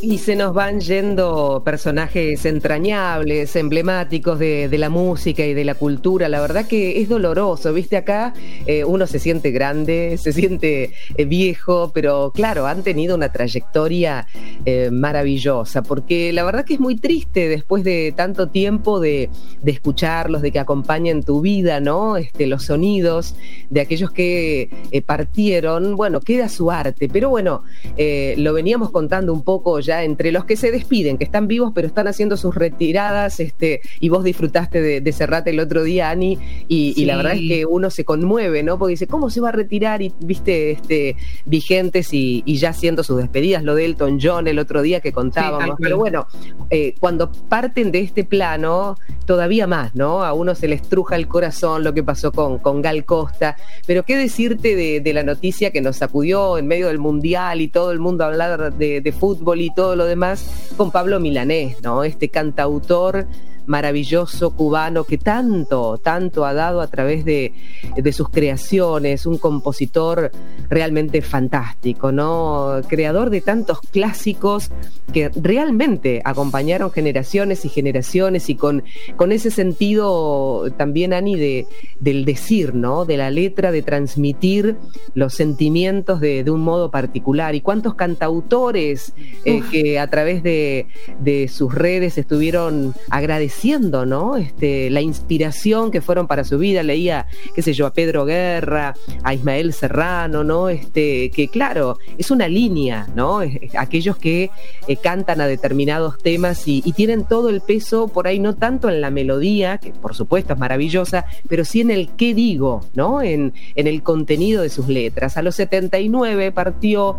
Y se nos van yendo personajes entrañables, emblemáticos de la música y de la cultura. La verdad que es doloroso, ¿viste? Acá uno se siente grande, se siente viejo, pero claro, han tenido una trayectoria maravillosa, porque la verdad que es muy triste después de tanto tiempo de escucharlos, de que acompañen tu vida, ¿no? Los sonidos de aquellos que partieron. Bueno, queda su arte, pero bueno, lo veníamos contando un poco ya entre los que se despiden, que están vivos pero están haciendo sus retiradas, y vos disfrutaste de Serrat el otro día, Ani, y Sí. la verdad es que uno se conmueve, ¿no? Porque dice, ¿cómo se va a retirar? Y viste, vigentes y ya haciendo sus despedidas, lo de Elton John el otro día que contábamos, pero bueno, cuando parten de este plano, todavía más, ¿no? A uno se le estruja el corazón lo que pasó con Gal Costa, pero qué decirte de la noticia que nos sacudió en medio del Mundial y todo el mundo hablar de fútbol y todo lo demás, con Pablo Milanés, ¿no? Este cantautor maravilloso cubano que tanto ha dado a través de sus creaciones, un compositor realmente fantástico, ¿no? Creador de tantos clásicos que realmente acompañaron generaciones y generaciones, y con ese sentido también, Ani, del decir, ¿no? De la letra, de transmitir los sentimientos de un modo particular. Y cuántos cantautores que a través de sus redes estuvieron agradeciendo, ¿no? La inspiración que fueron para su vida. Leía, qué sé yo, a Pedro Guerra, a Ismael Serrano, ¿no? Que claro, es una línea, ¿no? Aquellos que cantan a determinados temas y tienen todo el peso por ahí, no tanto en la melodía, que por supuesto es maravillosa, pero sí en el qué digo, ¿no? En el contenido de sus letras. A los 79 partió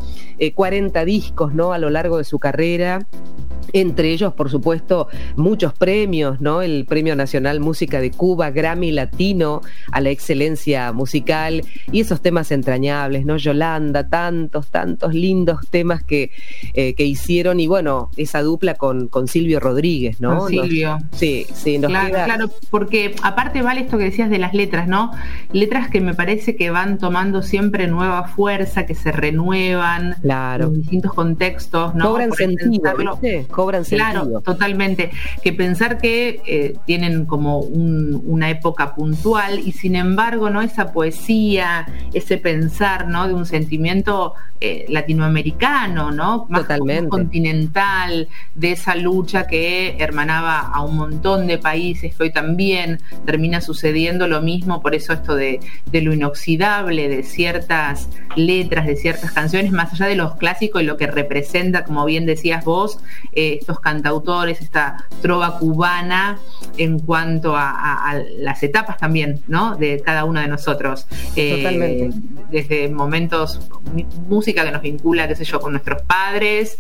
40 discos, ¿no? A lo largo de su carrera. Entre ellos, por supuesto, muchos premios, ¿no? El Premio Nacional Música de Cuba, Grammy Latino a la excelencia musical, y esos temas entrañables, ¿no? Yolanda, tantos lindos temas que hicieron, y bueno, esa dupla con Silvio Rodríguez, ¿no? Con Silvio. Nos claro, queda... claro, porque aparte vale esto que decías de las letras, ¿no? Letras que me parece que van tomando siempre nueva fuerza, que se renuevan, claro, en distintos contextos, ¿no? Cobran sentido, ¿viste? Cobran sentido. Claro, totalmente. Que pensar que tienen como una época puntual, y sin embargo, ¿no? Esa poesía, ese pensar, ¿no? De un sentimiento latinoamericano, ¿no? Más continental, de esa lucha que hermanaba a un montón de países, que hoy también termina sucediendo lo mismo. Por eso esto de lo inoxidable de ciertas letras, de ciertas canciones, más allá de los clásicos y lo que representa, como bien decías vos, estos cantautores, esta trova cubana en cuanto a las etapas también, ¿no? De cada uno de nosotros. Totalmente. Desde momentos, música que nos vincula, qué sé yo, con nuestros padres,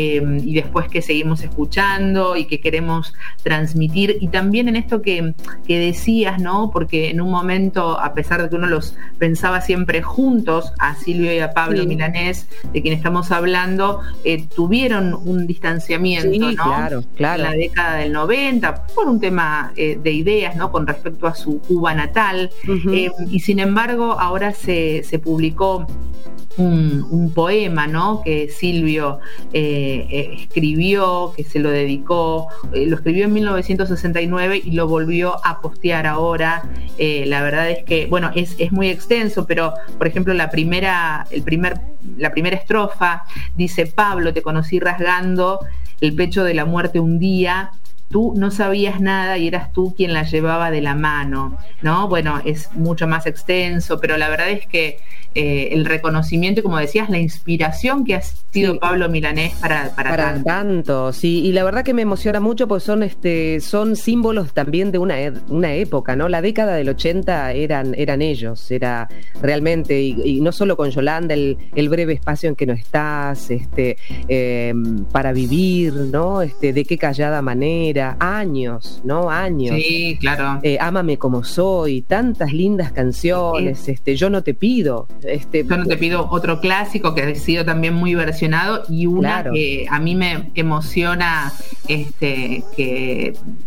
y después que seguimos escuchando y que queremos transmitir. Y también en esto que decías, ¿no? Porque en un momento, a pesar de que uno los pensaba siempre juntos, a Silvio y a Pablo Milanés, de quien estamos hablando, tuvieron un distanciamiento, ¿no? Claro. En la década del 90, por un tema de ideas, ¿no? Con respecto a su Cuba natal. Y sin embargo, ahora se publicó un poema, ¿no? Que Silvio escribió, que se lo dedicó, lo escribió en 1969 y lo volvió a postear ahora. La verdad es que, bueno, es muy extenso, pero por ejemplo la primera estrofa dice: Pablo, te conocí rasgando el pecho de la muerte un día. Tú no sabías nada y eras tú quien la llevaba de la mano, ¿no? Bueno, es mucho más extenso, pero la verdad es que el reconocimiento y, como decías, la inspiración que ha sido Pablo Milanés para tanto, sí, y la verdad que me emociona mucho, porque son símbolos también de una época, ¿no? La década del 80 eran ellos, era realmente, y no solo con Yolanda, el breve espacio en que no estás, para vivir, ¿no? De qué callada manera, años, ¿no? Años. Sí, claro. Ámame como soy, tantas lindas canciones, Yo no te pido. Yo no te pido, otro clásico que ha sido también muy versionado, y una que a mí me emociona, que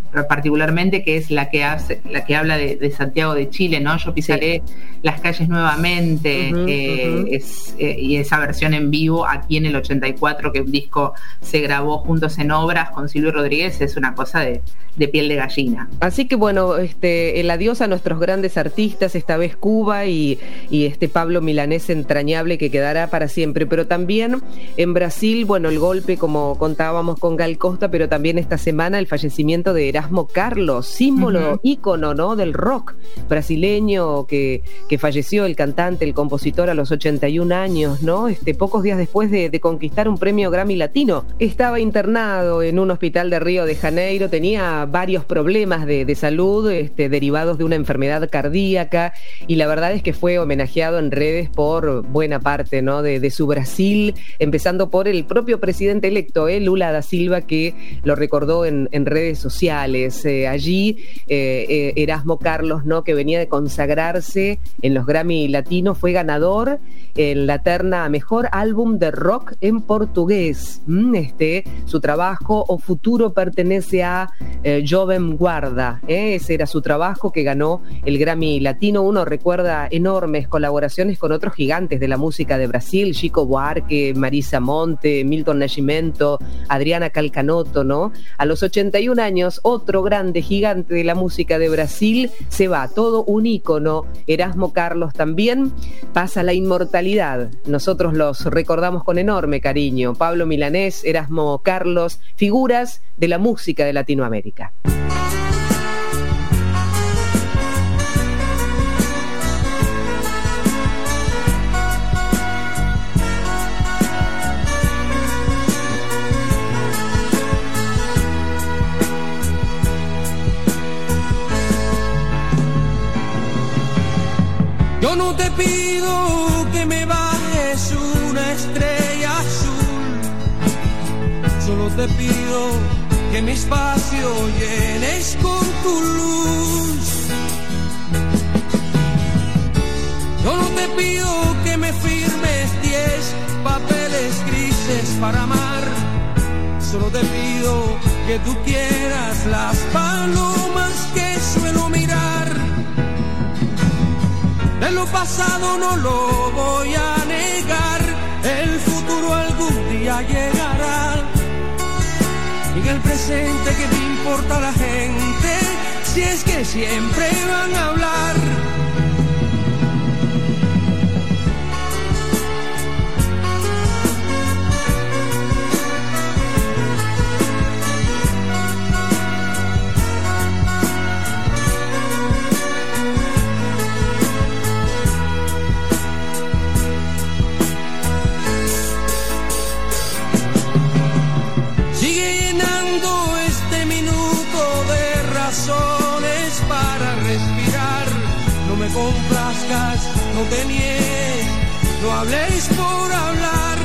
particularmente, que es la que habla de Santiago de Chile, ¿no? Yo pisaré las calles nuevamente, y esa versión en vivo aquí en el 84, que un disco se grabó juntos en Obras con Silvio Rodríguez, es una cosa de piel de gallina. Así que bueno, el adiós a nuestros grandes artistas, esta vez Cuba y Pablo Milanés entrañable que quedará para siempre, pero también en Brasil, bueno, el golpe como contábamos con Gal Costa, pero también esta semana el fallecimiento de Erasmo Carlos, símbolo, ícono, ¿no?, del rock brasileño que falleció, el cantante, el compositor, a los 81 años, ¿no? Pocos días después de conquistar un premio Grammy Latino. Estaba internado en un hospital de Río de Janeiro, tenía varios problemas de salud derivados de una enfermedad cardíaca, y la verdad es que fue homenajeado en redes por buena parte, ¿no?, de su Brasil, empezando por el propio presidente electo, Lula da Silva, que lo recordó en redes sociales. Allí Erasmo Carlos, ¿no?, que venía de consagrarse en los Grammy Latinos, fue ganador en la terna a Mejor Álbum de Rock en Portugués. Su trabajo O Futuro pertenece a Jovem Guarda. Ese era su trabajo, que ganó el Grammy Latino. Uno recuerda enormes colaboraciones con otros gigantes de la música de Brasil, Chico Buarque, Marisa Monte, Milton Nascimento, Adriana Calcanotto, ¿no? A los 81 años, otro grande gigante de la música de Brasil se va, todo un ícono. Erasmo Carlos también pasa a la inmortalidad. Nosotros los recordamos con enorme cariño. Pablo Milanés, Erasmo Carlos, figuras de la música de Latinoamérica. Yo no te pido que me bajes una estrella azul, solo te pido que mi espacio llenes con tu luz. Yo no te pido que me firmes 10 papeles grises para amar, solo te pido que tú quieras las palomas que suelo mirar. De lo pasado no lo voy a negar, el futuro algún día llegará. Y en el presente, ¿qué te importa la gente? Si es que siempre van a hablar. Complazcas, no te niegues, no hables por hablar.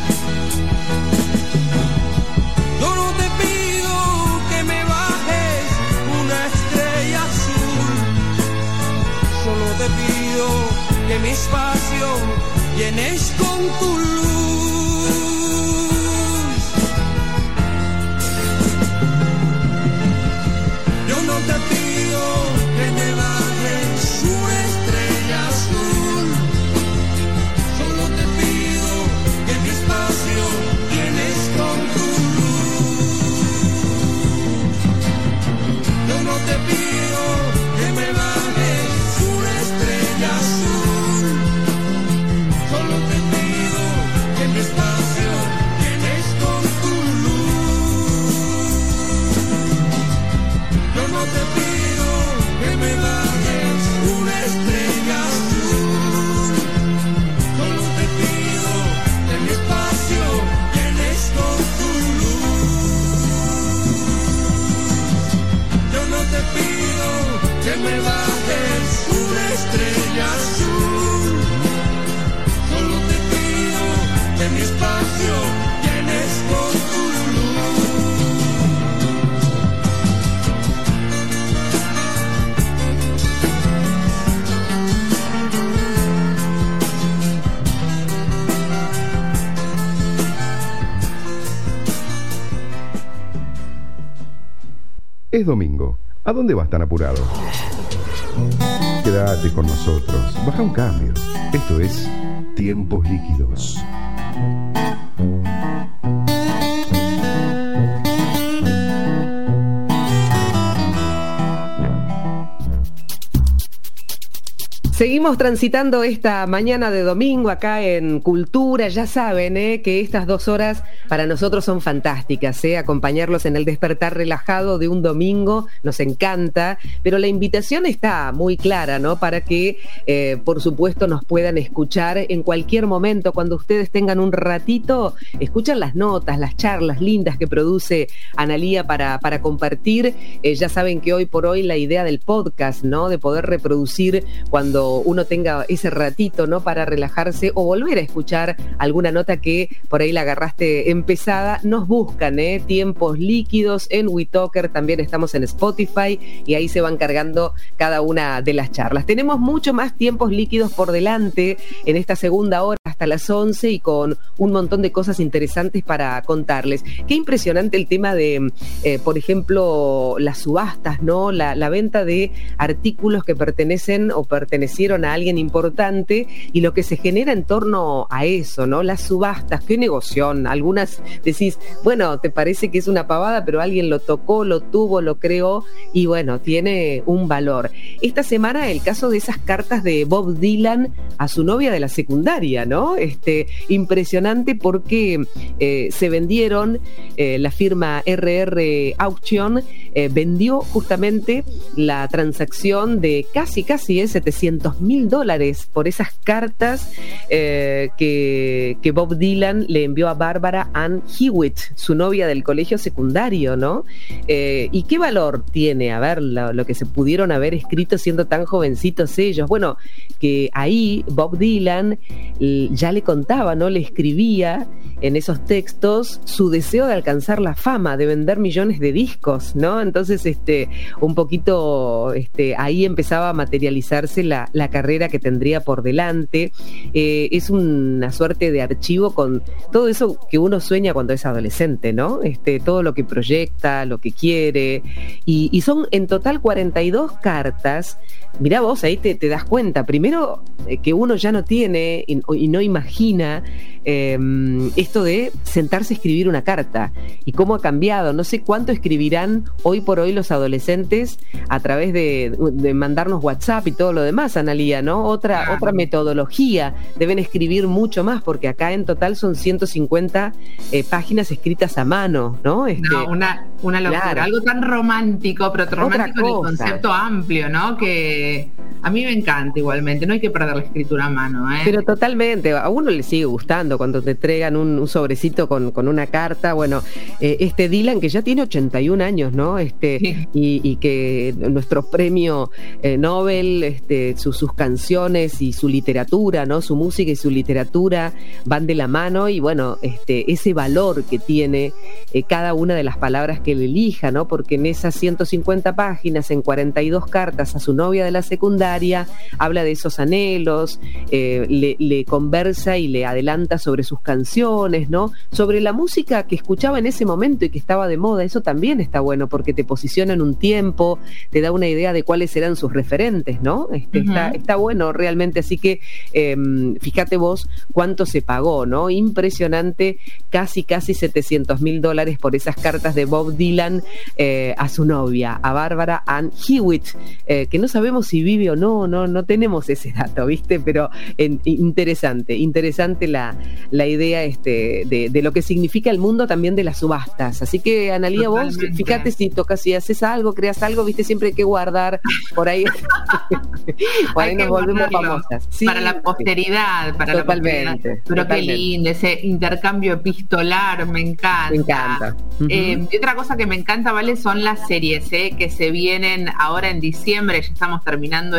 Yo no te pido que me bajes una estrella azul, solo te pido que mi espacio llenes con tu luz. Yo no te pido que me bajes una estrella azul, solo te pido que mi espacio llenes con tu luz. Yo no te pido que me bajes una estrella azul, solo te pido que mi espacio Es domingo. ¿A dónde vas tan apurado? Quédate con nosotros. Baja un cambio. Esto es Tiempos Líquidos. Seguimos transitando esta mañana de domingo acá en Cultura. Ya saben que estas 2 horas para nosotros son fantásticas. Acompañarlos en el despertar relajado de un domingo nos encanta, pero la invitación está muy clara, ¿no? Para que, por supuesto, nos puedan escuchar en cualquier momento. Cuando ustedes tengan un ratito, escuchan las notas, las charlas lindas que produce Analía para compartir. Ya saben que hoy por hoy la idea del podcast, ¿no? De poder reproducir cuando uno tenga ese ratito, ¿no? Para relajarse o volver a escuchar alguna nota que por ahí la agarraste empezada. Nos buscan, Tiempos Líquidos en WeTalker, también estamos en Spotify y ahí se van cargando cada una de las charlas. Tenemos mucho más Tiempos Líquidos por delante en esta segunda hora hasta las 11 y con un montón de cosas interesantes para contarles. Qué impresionante el tema de, por ejemplo, las subastas, ¿no? La venta de artículos que pertenecen o pertenecieron a alguien importante y lo que se genera en torno a eso, ¿no? Las subastas, qué negoción. Algunas decís, bueno, te parece que es una pavada, pero alguien lo tocó, lo tuvo, lo creó y bueno, tiene un valor. Esta semana el caso de esas cartas de Bob Dylan a su novia de la secundaria, ¿no? Impresionante porque se vendieron, la firma RR Auction vendió justamente la transacción de casi $700,000 por esas cartas que Bob Dylan le envió a Barbara Ann Hewitt, su novia del colegio secundario, ¿no? ¿Y qué valor tiene? A ver, lo que se pudieron haber escrito siendo tan jovencitos ellos. Bueno, que ahí Bob Dylan ya le contaba, ¿no? Le escribía en esos textos su deseo de alcanzar la fama, de vender millones de discos, ¿no? Entonces, un poquito ahí empezaba a materializarse la carrera que tendría por delante. Es una suerte de archivo con todo eso que uno sueña cuando es adolescente, ¿no? Todo lo que proyecta, lo que quiere. Y son en total 42 cartas. Mirá vos, ahí te das cuenta. Primero, que uno ya no tiene y no imagina esto de sentarse a escribir una carta y cómo ha cambiado. No sé cuánto escribirán hoy por hoy los adolescentes a través de mandarnos WhatsApp y todo lo demás, Analía, ¿no? Otra metodología. Deben escribir mucho más porque acá en total son 150 páginas escritas a mano, ¿no? Una locura. Claro. Algo tan romántico, pero romántico en el concepto amplio, ¿no? Que a mí me encanta igualmente. No hay que perder la escritura a mano, Pero totalmente. A uno le sigue gustando cuando te entregan un sobrecito con una carta. Bueno, Dylan, que ya tiene 81 años, ¿no? Y que nuestro premio Nobel, sus canciones y su literatura, ¿no? Su música y su literatura van de la mano y bueno, ese valor que tiene cada una de las palabras que él elija, ¿no? Porque en esas 150 páginas, en 42 cartas a su novia de la secundaria, habla de esos anhelos, le conversa y le adelanta sobre sus canciones, ¿no? Sobre la música que escuchaba en ese momento y que estaba de moda. Eso también está bueno porque te posiciona en un tiempo, te da una idea de cuáles eran sus referentes, ¿no? Está bueno realmente, así que fíjate vos cuánto se pagó, ¿no? Impresionante, casi $700,000 por esas cartas de Bob Dylan a su novia, a Barbara Ann Hewitt, que no sabemos si vive o no tenemos ese dato, ¿viste? Pero interesante la idea de lo que significa el mundo también de las subastas. Así que, Analía, totalmente. Vos, fíjate si haces algo, creas algo, ¿viste? Siempre hay que guardar por ahí. Por ahí nos volvemos famosas. Sí, para la posteridad, totalmente. Pero totalmente. Qué lindo, ese intercambio epistolar, me encanta. Y otra cosa que me encanta, ¿vale? Son las series, que se vienen ahora en diciembre, ya estamos terminando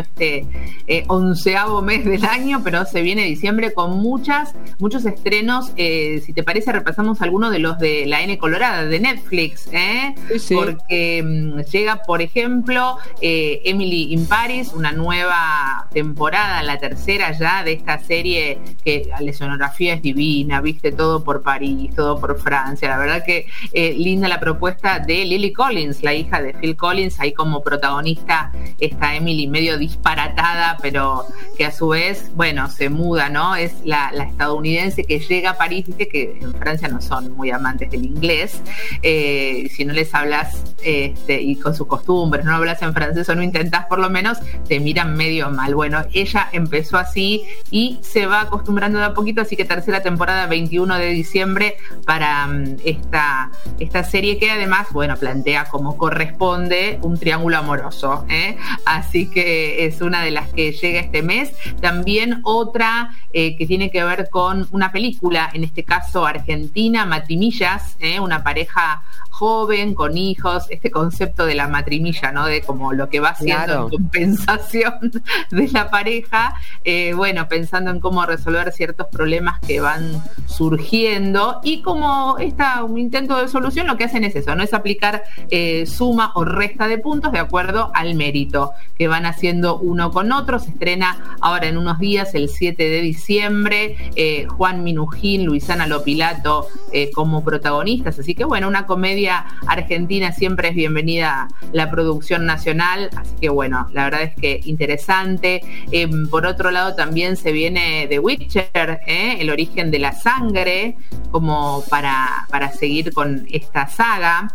este 11º mes del año, pero se viene diciembre con muchos estrenos. Si te parece, repasamos algunos de los de la N Colorada, de Netflix, Sí. Porque llega, por ejemplo, Emily in Paris, una nueva temporada, la tercera ya de esta serie, que la escenografía es divina, viste, todo por París, todo por Francia. La verdad que linda la propuesta de Lily Collins, la hija de Phil Collins, ahí como protagonista está Emily, medio disparatada, pero que a su vez, bueno, se muda, ¿no? Es la estadounidense que llega a París, viste que en Francia no son muy amantes del inglés, si no les hablas y con sus costumbres, no hablas en francés o no intentás por lo menos, te miran medio mal. Bueno, ella empezó así y se va acostumbrando de a poquito, así que tercera temporada, 21 de diciembre para esta serie, que además, bueno, plantea como corresponde un triángulo amoroso, así que es una de las que llega este mes. También otra que tiene que ver con una película, en este caso argentina, Matrimillas, una pareja joven, con hijos, este concepto de la matrimilla, ¿no? De como lo que va haciendo en compensación de la pareja, bueno, pensando en cómo resolver ciertos problemas que van surgiendo, y como un intento de solución, lo que hacen es eso, no es aplicar suma o resta de puntos de acuerdo al mérito que van haciendo uno con otro. Se estrena ahora en unos días, el 7 de diciembre, Juan Minujín, Luisana Lopilato como protagonistas, así que bueno, una comedia argentina, siempre es bienvenida la producción nacional, así que bueno, la verdad es que interesante. Por otro lado también se viene The Witcher, el origen de la sangre, como para seguir con esta saga.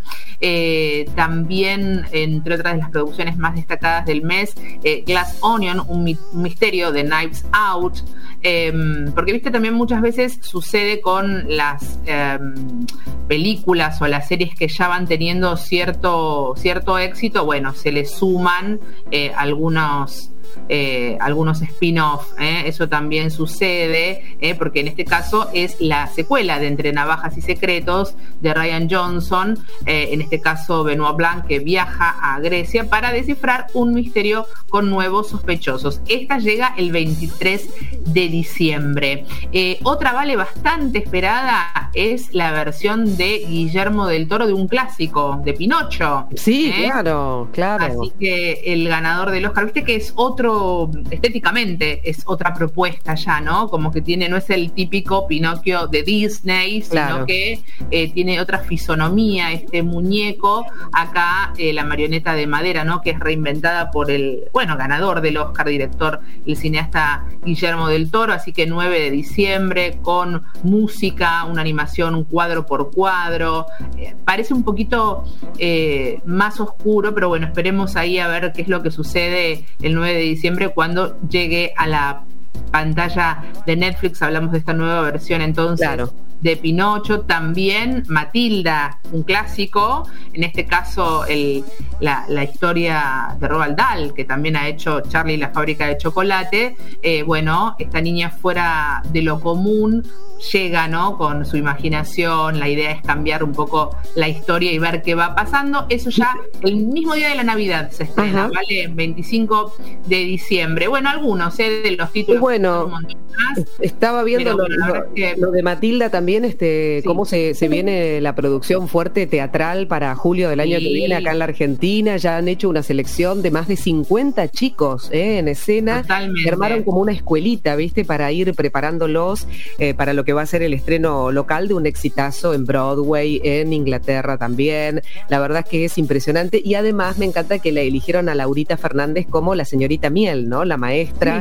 También, entre otras de las producciones más destacadas del mes, Glass Onion, un misterio de Knives Out, porque viste, también muchas veces sucede con las películas o las series que ya van teniendo cierto éxito, bueno, se le suman algunos spin-off, eso también sucede, porque en este caso es la secuela de Entre Navajas y Secretos de Rian Johnson, en este caso Benoit Blanc, que viaja a Grecia para descifrar un misterio con nuevos sospechosos. Esta llega el 23 de diciembre. Otra bastante esperada es la versión de Guillermo del Toro de un clásico, de Pinocho. Sí, claro. Así que el ganador del Oscar, viste que es otro, estéticamente es otra propuesta ya, ¿no? Como que no es el típico Pinocchio de Disney, sino que tiene otra fisonomía, este muñeco. Acá la marioneta de madera, ¿no? Que es reinventada por el, ganador del Oscar, director, el cineasta Guillermo del Toro. Así que 9 de diciembre, con música, una animación cuadro por cuadro. Parece un poquito más oscuro, pero bueno, esperemos ahí a ver qué es lo que sucede el 9 de diciembre cuando llegue a la pantalla de Netflix. Hablamos de esta nueva versión entonces de Pinocho. También Matilda, un clásico, en este caso la historia de Roald Dahl, que también ha hecho Charlie y la fábrica de chocolate. Esta niña fuera de lo común llega, ¿no? Con su imaginación, la idea es cambiar un poco la historia y ver qué va pasando. Eso ya el mismo día de la Navidad se estrena, ¿vale? 25 de diciembre. Bueno, algunos de los títulos. Bueno, estaba viendo lo de Matilda también, cómo se viene la producción fuerte teatral para julio del año que viene acá en la Argentina. Ya han hecho una selección de más de 50 chicos en escena. Totalmente. Armaron como una escuelita, ¿viste? Para ir preparándolos para lo que va a ser el estreno local de un exitazo en Broadway, en Inglaterra también. La verdad es que es impresionante, y además me encanta que la eligieron a Laurita Fernández como la señorita Miel, ¿no? La maestra,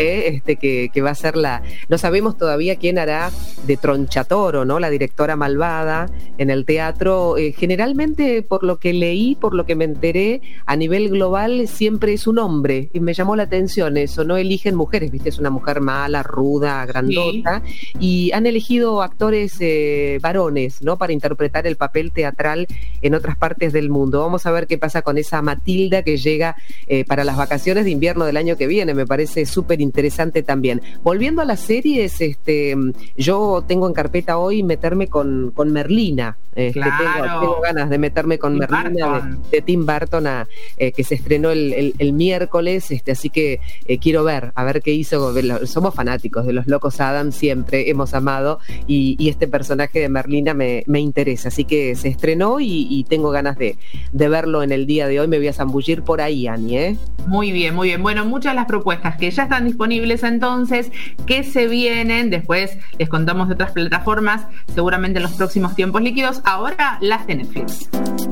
que va a ser no sabemos todavía quién hará de Tronchatoro, ¿no? La directora malvada en el teatro. Generalmente, por lo que leí, por lo que me enteré, a nivel global siempre es un hombre, y me llamó la atención eso, no eligen mujeres, ¿viste? Es una mujer mala, ruda, grandota, y han elegido actores varones, ¿no? Para interpretar el papel teatral en otras partes del mundo. Vamos a ver qué pasa con esa Matilda que llega para las vacaciones de invierno del año que viene. Me parece súper interesante también. Volviendo a las series, yo tengo en carpeta meta hoy meterme con Merlina. Tengo ganas de meterme con Merlina de Tim Burton, que se estrenó el miércoles, así que quiero ver, a ver qué hizo. Somos fanáticos de los Locos Adams, siempre hemos amado, y este personaje de Merlina me interesa, así que se estrenó y tengo ganas de verlo en el día de hoy. Me voy a zambullir por ahí, Ani, Muy bien, muy bien. Bueno, muchas de las propuestas que ya están disponibles entonces, que se vienen, después les contamos de otras plataformas, seguramente en los próximos tiempos líquidos. Ahora las de Netflix.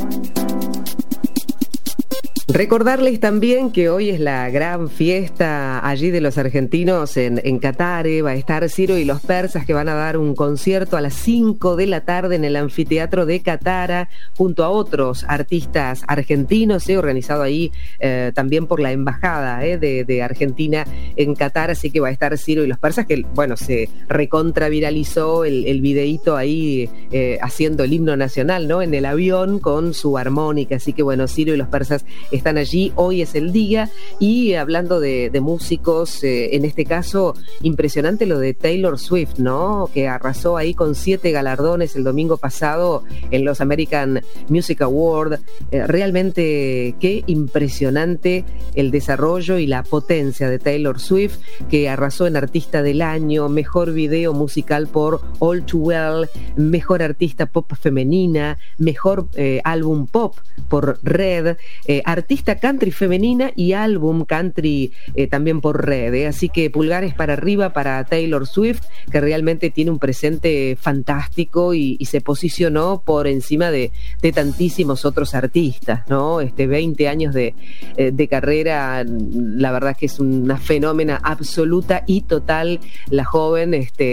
Recordarles también que hoy es la gran fiesta allí de los argentinos en Qatar. Va a estar Ciro y los Persas, que van a dar un concierto a las 5 de la tarde en el anfiteatro de Qatar, junto a otros artistas argentinos, organizado ahí también por la embajada de Argentina en Qatar. Así que va a estar Ciro y los Persas, que bueno, se recontraviralizó el videíto ahí haciendo el himno nacional, ¿no? En el avión con su armónica. Así que bueno, Ciro y los Persas están allí, hoy es el día. Y hablando de músicos, en este caso, impresionante lo de Taylor Swift, ¿no? Que arrasó ahí con 7 galardones el domingo pasado en los American Music Awards. Realmente qué impresionante el desarrollo y la potencia de Taylor Swift, que arrasó en Artista del Año, Mejor Video Musical por All Too Well, Mejor Artista Pop Femenina, Mejor Álbum Pop por Red, Artista Country Femenina y Álbum Country también por Red. Así que pulgares para arriba para Taylor Swift, que realmente tiene un presente fantástico y se posicionó por encima de tantísimos otros artistas, ¿no? 20 años de carrera, la verdad que es una fenómena absoluta y total la joven,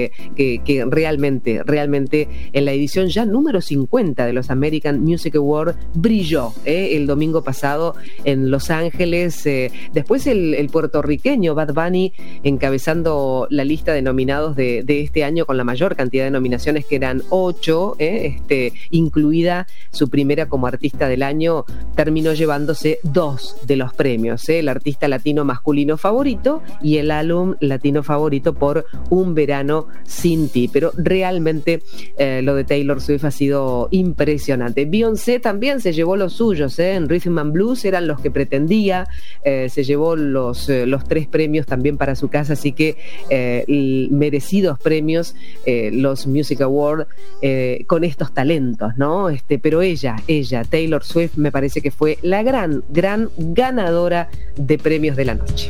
que realmente en la edición ya número 50 de los American Music Awards brilló el domingo pasado en Los Ángeles. Después el puertorriqueño Bad Bunny encabezando la lista de nominados de este año con la mayor cantidad de nominaciones, que eran 8, incluida su primera como artista del año, terminó llevándose 2 de los premios, el artista latino masculino favorito y el álbum latino favorito por Un Verano Sin Ti. Pero realmente lo de Taylor Swift ha sido impresionante. Beyoncé también se llevó los suyos, en Rhythm and Blues eran los que pretendía, se llevó los 3 premios también para su casa, así que merecidos premios los Music Awards con estos talentos, ¿no? Pero ella, Taylor Swift, me parece que fue la gran ganadora de premios de la noche.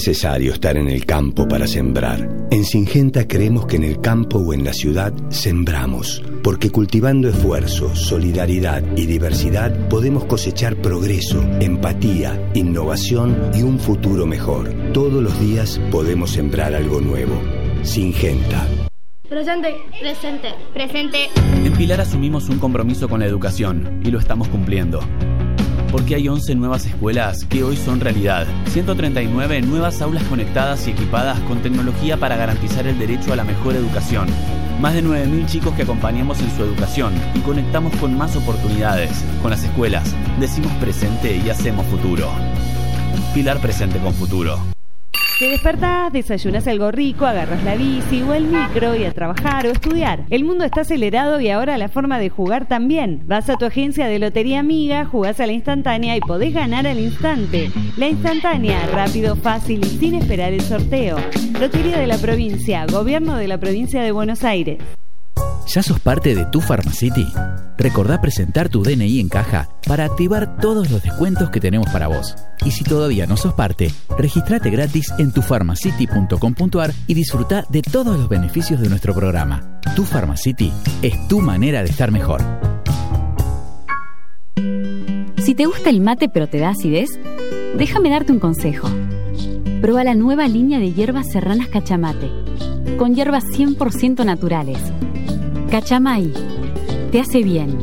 necesario estar en el campo para sembrar. En Syngenta creemos que en el campo o en la ciudad sembramos, porque cultivando esfuerzo, solidaridad y diversidad podemos cosechar progreso, empatía, innovación y un futuro mejor. Todos los días podemos sembrar algo nuevo. Syngenta. Presente. Presente. Presente. En Pilar asumimos un compromiso con la educación y lo estamos cumpliendo. Porque hay 11 nuevas escuelas que hoy son realidad. 139 nuevas aulas conectadas y equipadas con tecnología para garantizar el derecho a la mejor educación. Más de 9.000 chicos que acompañamos en su educación y conectamos con más oportunidades. Con las escuelas, decimos presente y hacemos futuro. Pilar presente con futuro. Te despertás, desayunás algo rico, agarras la bici o el micro y a trabajar o estudiar. El mundo está acelerado y ahora la forma de jugar también. Vas a tu agencia de Lotería Amiga, jugás a la instantánea y podés ganar al instante. La instantánea, rápido, fácil y sin esperar el sorteo. Lotería de la Provincia, Gobierno de la Provincia de Buenos Aires. ¿Ya sos parte de Tu Pharmacity? Recordá presentar tu DNI en caja para activar todos los descuentos que tenemos para vos. Y si todavía no sos parte, registrate gratis en tufarmacity.com.ar y disfrutá de todos los beneficios de nuestro programa. Tu Pharmacity es tu manera de estar mejor. Si te gusta el mate pero te da acidez, déjame darte un consejo. Prueba la nueva línea de hierbas serranas Cachamate, con hierbas 100% naturales. Cachamay, te hace bien.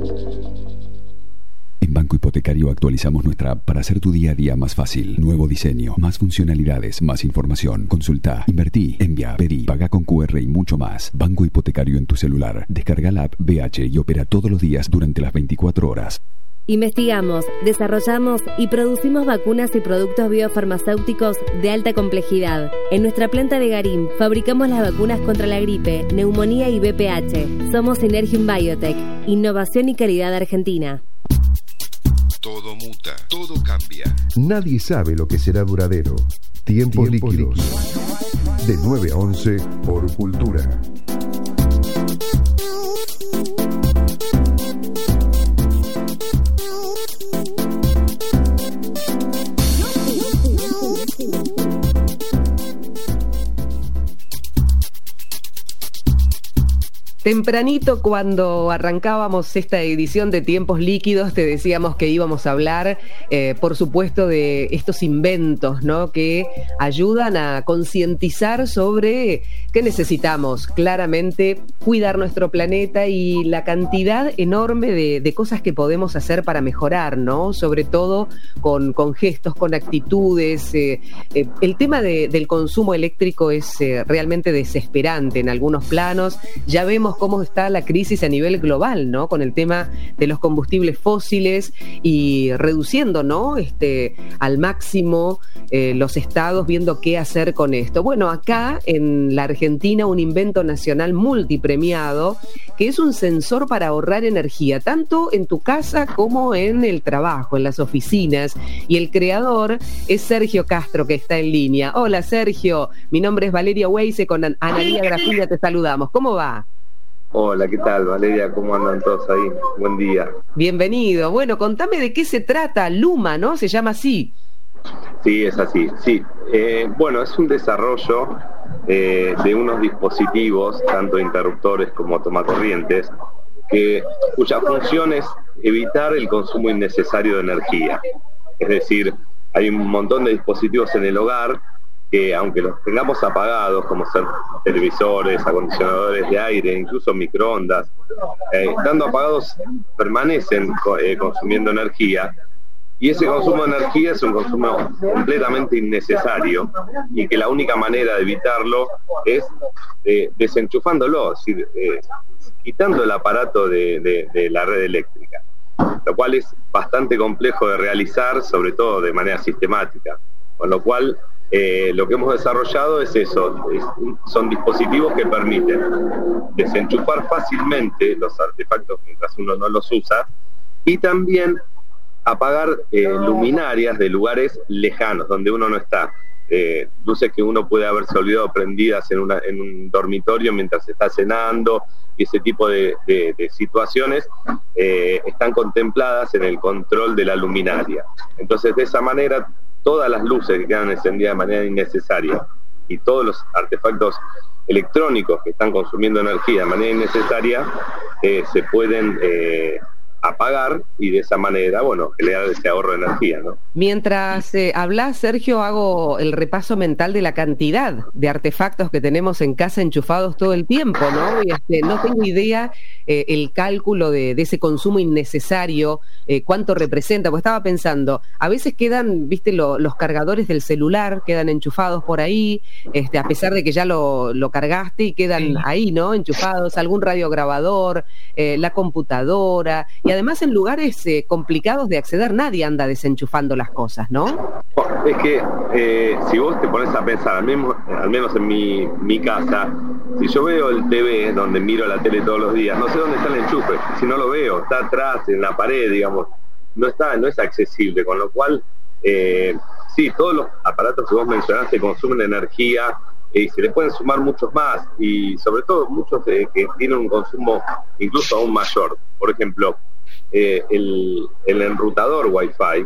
En Banco Hipotecario actualizamos nuestra app para hacer tu día a día más fácil. Nuevo diseño, más funcionalidades, más información. Consulta, invertí, envía, pedí, paga con QR y mucho más. Banco Hipotecario en tu celular. Descarga la app BH y opera todos los días durante las 24 horas. Investigamos, desarrollamos y producimos vacunas y productos biofarmacéuticos de alta complejidad. En nuestra planta de Garín fabricamos las vacunas contra la gripe, neumonía y VPH. Somos Synergium Biotech, innovación y calidad argentina. Todo muta, todo cambia. Nadie sabe lo que será duradero. Tiempos líquidos. De 9 a 11 por Cultura. Tempranito, cuando arrancábamos esta edición de Tiempos Líquidos, te decíamos que íbamos a hablar, por supuesto, de estos inventos, ¿no?, que ayudan a concientizar sobre qué necesitamos. Claramente, cuidar nuestro planeta y la cantidad enorme de cosas que podemos hacer para mejorar, ¿no? Sobre todo con gestos, con actitudes. El tema del consumo eléctrico es realmente desesperante en algunos planos. Ya vemos cómo está la crisis a nivel global, ¿no?, con el tema de los combustibles fósiles y reduciendo, ¿no?, al máximo los estados viendo qué hacer con esto. Bueno, acá en la Argentina, un invento nacional multipremiado que es un sensor para ahorrar energía, tanto en tu casa como en el trabajo, en las oficinas. Y el creador es Sergio Castro, que está en línea. Hola, Sergio. Mi nombre es Valeria Weise, con Analía Grafina te saludamos. ¿Cómo va? Hola, ¿qué tal, Valeria? ¿Cómo andan todos ahí? Buen día. Bienvenido. Bueno, contame de qué se trata Luma, ¿no? Se llama así. Sí, es así, sí. Bueno, es un desarrollo de unos dispositivos, tanto interruptores como tomacorrientes, cuya función es evitar el consumo innecesario de energía. Es decir, hay un montón de dispositivos en el hogar que, aunque los tengamos apagados, como ser televisores, acondicionadores de aire, incluso microondas, estando apagados permanecen consumiendo energía, y ese consumo de energía es un consumo completamente innecesario, y que la única manera de evitarlo es desenchufándolo, es decir, quitando el aparato de la red eléctrica, lo cual es bastante complejo de realizar, sobre todo de manera sistemática, con lo cual lo que hemos desarrollado es eso, son dispositivos que permiten desenchufar fácilmente los artefactos mientras uno no los usa, y también apagar luminarias de lugares lejanos, donde uno no está. Luces que uno puede haberse olvidado prendidas en un dormitorio mientras está cenando, y ese tipo de situaciones están contempladas en el control de la luminaria. Entonces, de esa manera todas las luces que quedan encendidas de manera innecesaria y todos los artefactos electrónicos que están consumiendo energía de manera innecesaria se pueden apagar y de esa manera, generar ese ahorro de energía, ¿no? Mientras hablas, Sergio, hago el repaso mental de la cantidad de artefactos que tenemos en casa enchufados todo el tiempo, ¿no? Y no tengo idea el cálculo de ese consumo innecesario, cuánto representa, pues estaba pensando, a veces quedan, viste, los cargadores del celular, quedan enchufados por ahí, a pesar de que ya lo cargaste y quedan ahí, ¿no? Enchufados, algún radiograbador, la computadora, y además en lugares complicados de acceder, nadie anda desenchufando las cosas, ¿no? Es que si vos te pones a pensar, al menos en mi casa, si yo veo el TV, donde miro la tele todos los días, no sé dónde está el enchufe, si no lo veo, está atrás, en la pared, digamos, no es accesible, con lo cual, sí, todos los aparatos que vos mencionaste consumen energía, y se le pueden sumar muchos más, y sobre todo muchos que tienen un consumo incluso aún mayor. Por ejemplo, el enrutador Wi-Fi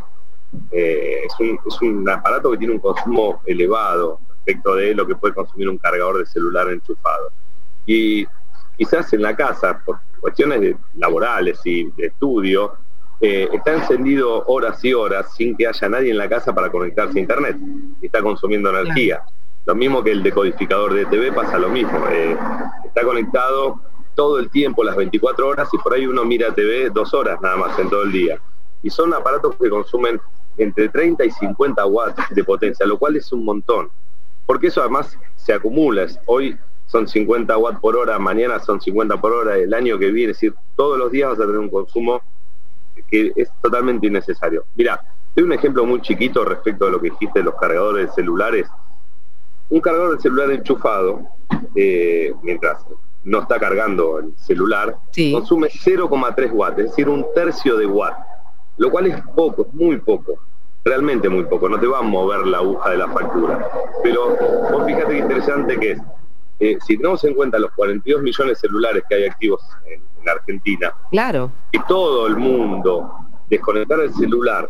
es un aparato que tiene un consumo elevado respecto de lo que puede consumir un cargador de celular enchufado. Y quizás en la casa, por cuestiones laborales y de estudio, está encendido horas y horas sin que haya nadie en la casa para conectarse a internet, y está consumiendo energía. Lo mismo que el decodificador de TV, pasa lo mismo, está conectado todo el tiempo, las 24 horas, y por ahí uno mira TV 2 horas nada más en todo el día. Y son aparatos que consumen entre 30 y 50 watts de potencia, lo cual es un montón, porque eso además se acumula. Hoy son 50 watts por hora, mañana son 50 por hora, el año que viene, es decir, todos los días vas a tener un consumo que es totalmente innecesario. Mirá, doy un ejemplo muy chiquito respecto a lo que dijiste de los cargadores de celulares. Un cargador de celular enchufado, mientras no está cargando el celular, consume 0,3 watts, es decir, 1/3 de watt, lo cual es poco, es muy poco, realmente muy poco, no te va a mover la aguja de la factura. Pero vos fíjate qué interesante que es, si tenemos en cuenta los 42 millones de celulares que hay activos en Argentina, claro, y todo el mundo desconectar el celular,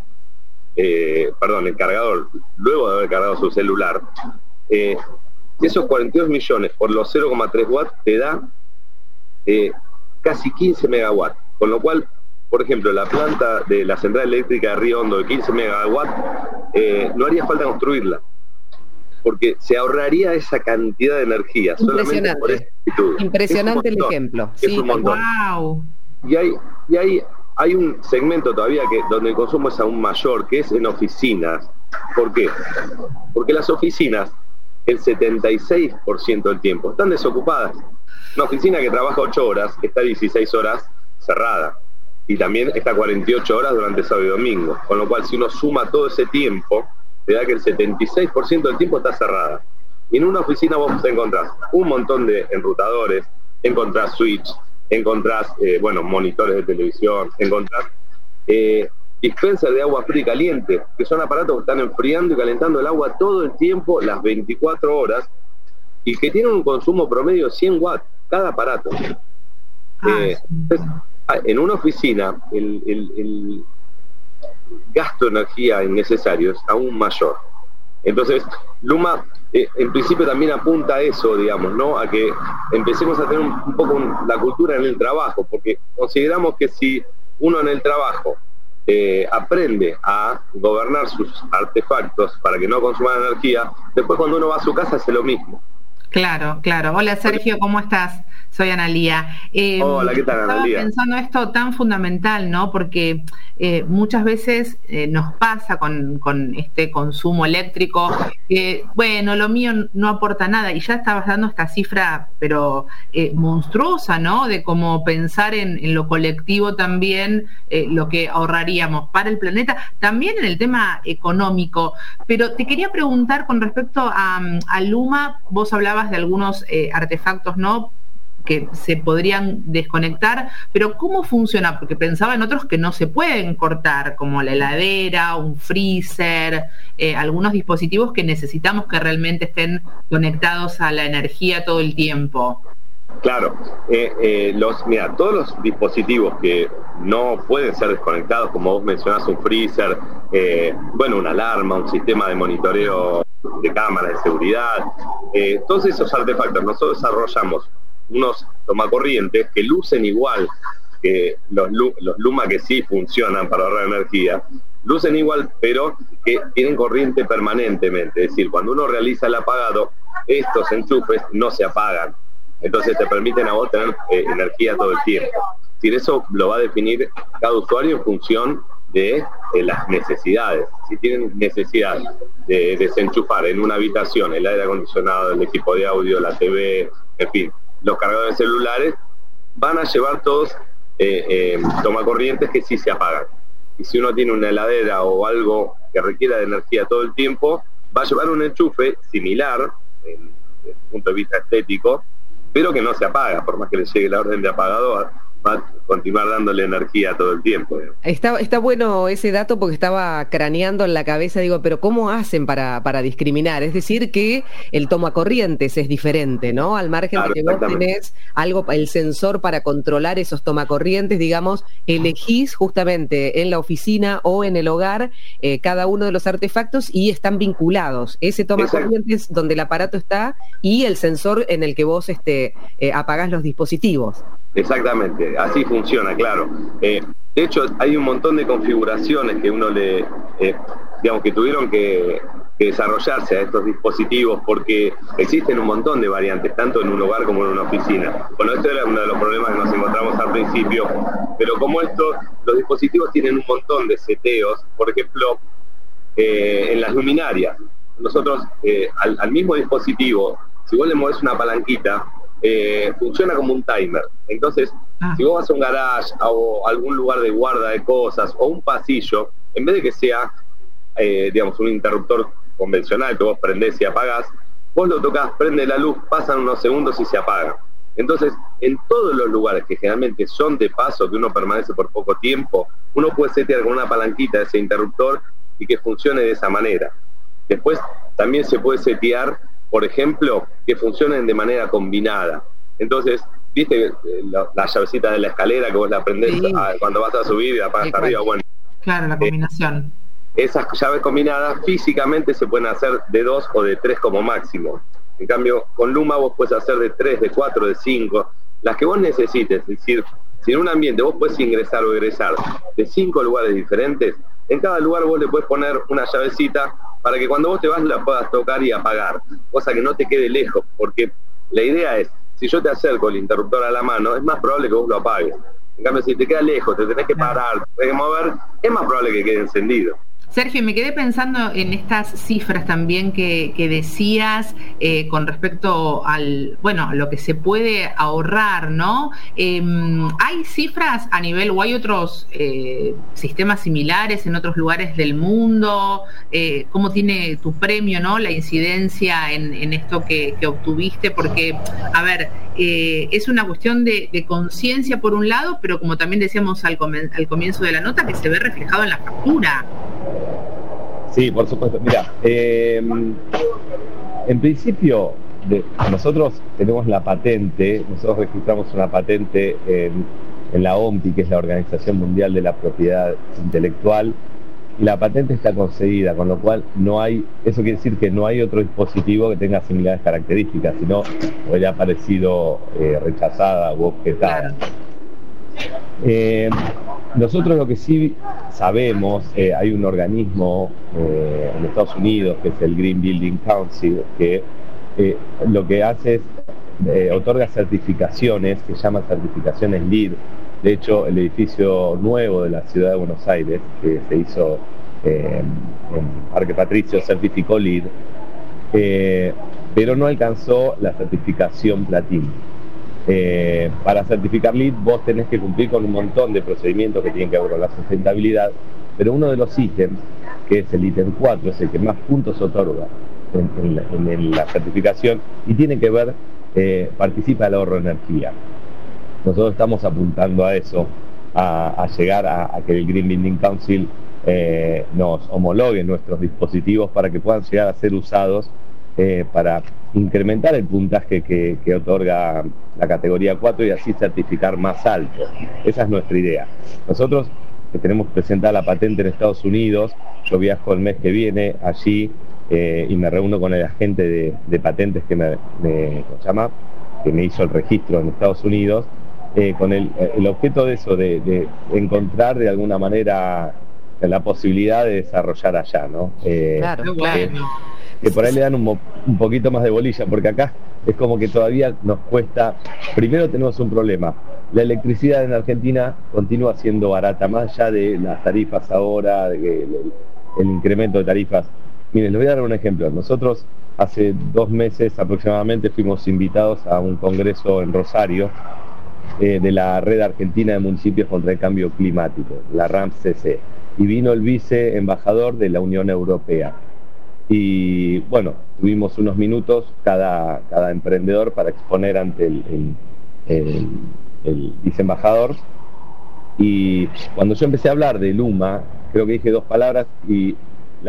el cargador, luego de haber cargado su celular, esos 42 millones por los 0,3 watts te da casi 15 megawatts, con lo cual, por ejemplo, la planta de la central eléctrica de Río Hondo de 15 megawatts, no haría falta construirla, porque se ahorraría esa cantidad de energía solamente por esta actitud. Impresionante el ejemplo. Es un montón. Wow. Y hay un segmento todavía donde el consumo es aún mayor, que es en oficinas. ¿Por qué? Porque las oficinas, el 76% del tiempo, están desocupadas. Una oficina que trabaja 8 horas, está 16 horas cerrada. Y también está 48 horas durante sábado y domingo. Con lo cual, si uno suma todo ese tiempo, te da que el 76% del tiempo está cerrada. Y en una oficina vos encontrás un montón de enrutadores, encontrás switch, encontrás, monitores de televisión, encontrás dispenser de agua fría y caliente, que son aparatos que están enfriando y calentando el agua todo el tiempo, las 24 horas, y que tienen un consumo promedio de 100 watts cada aparato. Entonces, en una oficina, el gasto de energía innecesario es aún mayor. Entonces, Luma, en principio también apunta a eso, digamos, ¿no? A que empecemos a tener un poco la cultura en el trabajo, porque consideramos que si uno en el trabajo aprende a gobernar sus artefactos para que no consuman energía, después cuando uno va a su casa hace lo mismo. Claro. Hola Sergio, ¿cómo estás? Soy Analía. Hola, ¿qué tal, Analía? Estaba pensando esto tan fundamental, ¿no? Porque muchas veces nos pasa con este consumo eléctrico que, lo mío no aporta nada, y ya estabas dando esta cifra, pero monstruosa, ¿no? De cómo pensar en lo colectivo también, lo que ahorraríamos para el planeta, también en el tema económico. Pero te quería preguntar con respecto a Luma, vos hablabas de algunos artefactos, ¿no?, que se podrían desconectar, pero ¿cómo funciona? Porque pensaba en otros que no se pueden cortar, como la heladera, un freezer, algunos dispositivos que necesitamos que realmente estén conectados a la energía todo el tiempo. Claro, todos los dispositivos que no pueden ser desconectados, como vos mencionás, un freezer, una alarma, un sistema de monitoreo de cámaras de seguridad, todos esos artefactos, nosotros desarrollamos unos tomacorrientes que lucen igual que los Luma, que sí funcionan para ahorrar energía, lucen igual, pero que tienen corriente permanentemente, es decir, cuando uno realiza el apagado, estos enchufes no se apagan. Entonces te permiten a vos tener energía todo el tiempo. Si eso lo va a definir cada usuario en función de las necesidades. Si tienen necesidad de desenchufar en una habitación el aire acondicionado, el equipo de audio, la TV, en fin, los cargadores celulares, van a llevar todos tomacorrientes que sí se apagan. Y si uno tiene una heladera o algo que requiera de energía todo el tiempo, va a llevar un enchufe similar desde el punto de vista estético, pero que no se apaga, por más que le llegue la orden de apagador, va a continuar dándole energía todo el tiempo. Está bueno ese dato porque estaba craneando en la cabeza, digo, pero ¿cómo hacen para discriminar? Es decir, que el tomacorrientes es diferente, ¿no? Al margen de que vos tenés el sensor para controlar esos tomacorrientes, digamos, elegís justamente en la oficina o en el hogar cada uno de los artefactos y están vinculados. Ese tomacorrientes donde el aparato está y el sensor en el que vos apagás los dispositivos. Exactamente, así funciona, claro. De hecho, hay un montón de configuraciones que uno que tuvieron que desarrollarse a estos dispositivos porque existen un montón de variantes, tanto en un hogar como en una oficina. Bueno, esto era uno de los problemas que nos encontramos al principio, pero como los dispositivos tienen un montón de seteos, por ejemplo, en las luminarias. Nosotros, al mismo dispositivo, si vos le movés una palanquita, funciona como un timer. Entonces, si vos vas a un garage o algún lugar de guarda de cosas o un pasillo, en vez de que sea un interruptor convencional que vos prendés y apagás, vos lo tocás, prende la luz, pasan unos segundos y se apaga. Entonces, en todos los lugares que generalmente son de paso, que uno permanece por poco tiempo, uno puede setear con una palanquita ese interruptor y que funcione de esa manera. Después también se puede setear, por ejemplo, que funcionen de manera combinada. Entonces, ¿viste la llavecita de la escalera que vos la prendés cuando vas a subir y la apagas arriba? Bueno, claro, la combinación. Esas llaves combinadas físicamente se pueden hacer de 2 o de 3 como máximo. En cambio, con Luma vos puedes hacer de 3, de 4, de 5, las que vos necesites. Es decir, si en un ambiente vos puedes ingresar o egresar de 5 lugares diferentes, en cada lugar vos le puedes poner una llavecita para que cuando vos te vas la puedas tocar y apagar, cosa que no te quede lejos, porque la idea es, si yo te acerco el interruptor a la mano, es más probable que vos lo apagues. En cambio, si te queda lejos, te tenés que parar, te tenés que mover, es más probable que quede encendido. Sergio, me quedé pensando en estas cifras también que decías con respecto a lo que se puede ahorrar, ¿no? ¿Hay cifras a nivel o hay otros sistemas similares en otros lugares del mundo? ¿Cómo tiene tu premio, ¿no? La incidencia en esto que obtuviste, porque, a ver, es una cuestión de conciencia por un lado, pero como también decíamos al comienzo de la nota, que se ve reflejado en la factura. Sí, por supuesto. Mira, en principio nosotros tenemos la patente, nosotros registramos una patente en la OMPI, que es la Organización Mundial de la Propiedad Intelectual, y la patente está concedida, con lo cual eso quiere decir que no hay otro dispositivo que tenga similares características, sino hubiera aparecido rechazada u objetada. Nosotros lo que sí sabemos, hay un organismo en Estados Unidos que es el Green Building Council, que lo que hace es otorga certificaciones que llaman certificaciones LEED. De hecho, el edificio nuevo de la ciudad de Buenos Aires, que se hizo en Parque Patricio, certificó LEED, pero no alcanzó la certificación Platino. Para certificar LEED vos tenés que cumplir con un montón de procedimientos que tienen que ver con la sustentabilidad, pero uno de los ítems, que es el ítem 4, es el que más puntos otorga en la certificación y tiene que ver, participa el ahorro de energía. Nosotros estamos apuntando a eso, a llegar a que el Green Building Council nos homologue nuestros dispositivos para que puedan llegar a ser usados para incrementar el puntaje que otorga la categoría 4 y así certificar más alto. Esa es nuestra idea. Nosotros tenemos presentada la patente en Estados Unidos, yo viajo el mes que viene allí y me reúno con el agente de patentes que me hizo el registro en Estados Unidos, con el objeto de eso, de encontrar de alguna manera la posibilidad de desarrollar allá, ¿no? Claro. Que por ahí le dan un poquito más de bolilla, porque acá es como que todavía nos cuesta. Primero tenemos un problema: la electricidad en Argentina continúa siendo barata, más allá de las tarifas ahora, el incremento de tarifas. Miren, les voy a dar un ejemplo. Nosotros hace 2 meses aproximadamente fuimos invitados a un congreso en Rosario de la Red Argentina de Municipios contra el Cambio Climático, la RAMCC, y vino el viceembajador de la Unión Europea. Y bueno, tuvimos unos minutos cada emprendedor para exponer ante el viceembajador, y cuando yo empecé a hablar de Luma, creo que dije 2 palabras y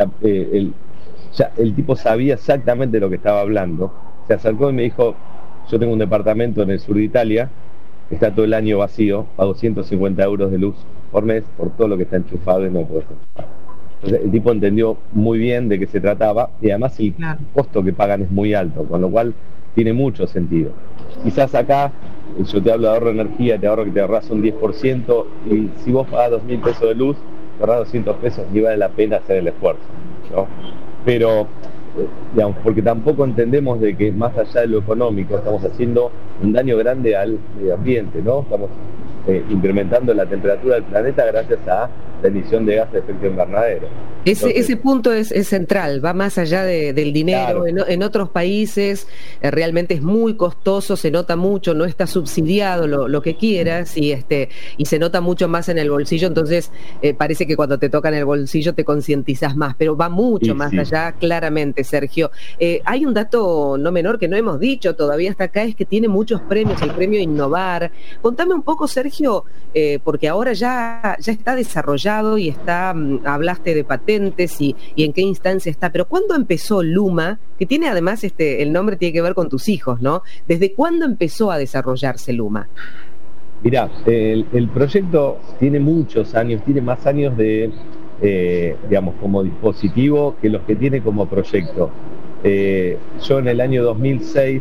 el tipo sabía exactamente lo que estaba hablando. Se acercó y me dijo: yo tengo un departamento en el sur de Italia, está todo el año vacío, pago 150 euros de luz por mes por todo lo que está enchufado y no puedo enchufar. Entonces, el tipo entendió muy bien de qué se trataba, y además el costo que pagan es muy alto, con lo cual tiene mucho sentido. Quizás acá yo te hablo de ahorro de energía, te ahorras un 10%, y si vos pagás 2.000 pesos de luz, te ahorras 200 pesos y vale la pena hacer el esfuerzo, ¿no? Pero, digamos, porque tampoco entendemos de que más allá de lo económico estamos haciendo un daño grande al medio ambiente, ¿no? Estamos incrementando la temperatura del planeta gracias a la emisión de gases de efecto invernadero. Ese punto es central, va más allá del dinero. Claro. En otros países realmente es muy costoso, se nota mucho, no está subsidiado lo que quieras, y se nota mucho más en el bolsillo. Entonces parece que cuando te toca en el bolsillo te concientizás más, pero va mucho más allá, claramente, Sergio. Hay un dato no menor que no hemos dicho todavía hasta acá, es que tiene muchos premios, el premio Innovar. Contame un poco, Sergio, porque ahora ya está desarrollado y hablaste de patentes y en qué instancia está, pero ¿cuándo empezó Luma? Que tiene además, el nombre tiene que ver con tus hijos, ¿no? ¿Desde cuándo empezó a desarrollarse Luma? Mirá, el proyecto tiene muchos años, tiene más años digamos, como dispositivo que los que tiene como proyecto. Yo en el año 2006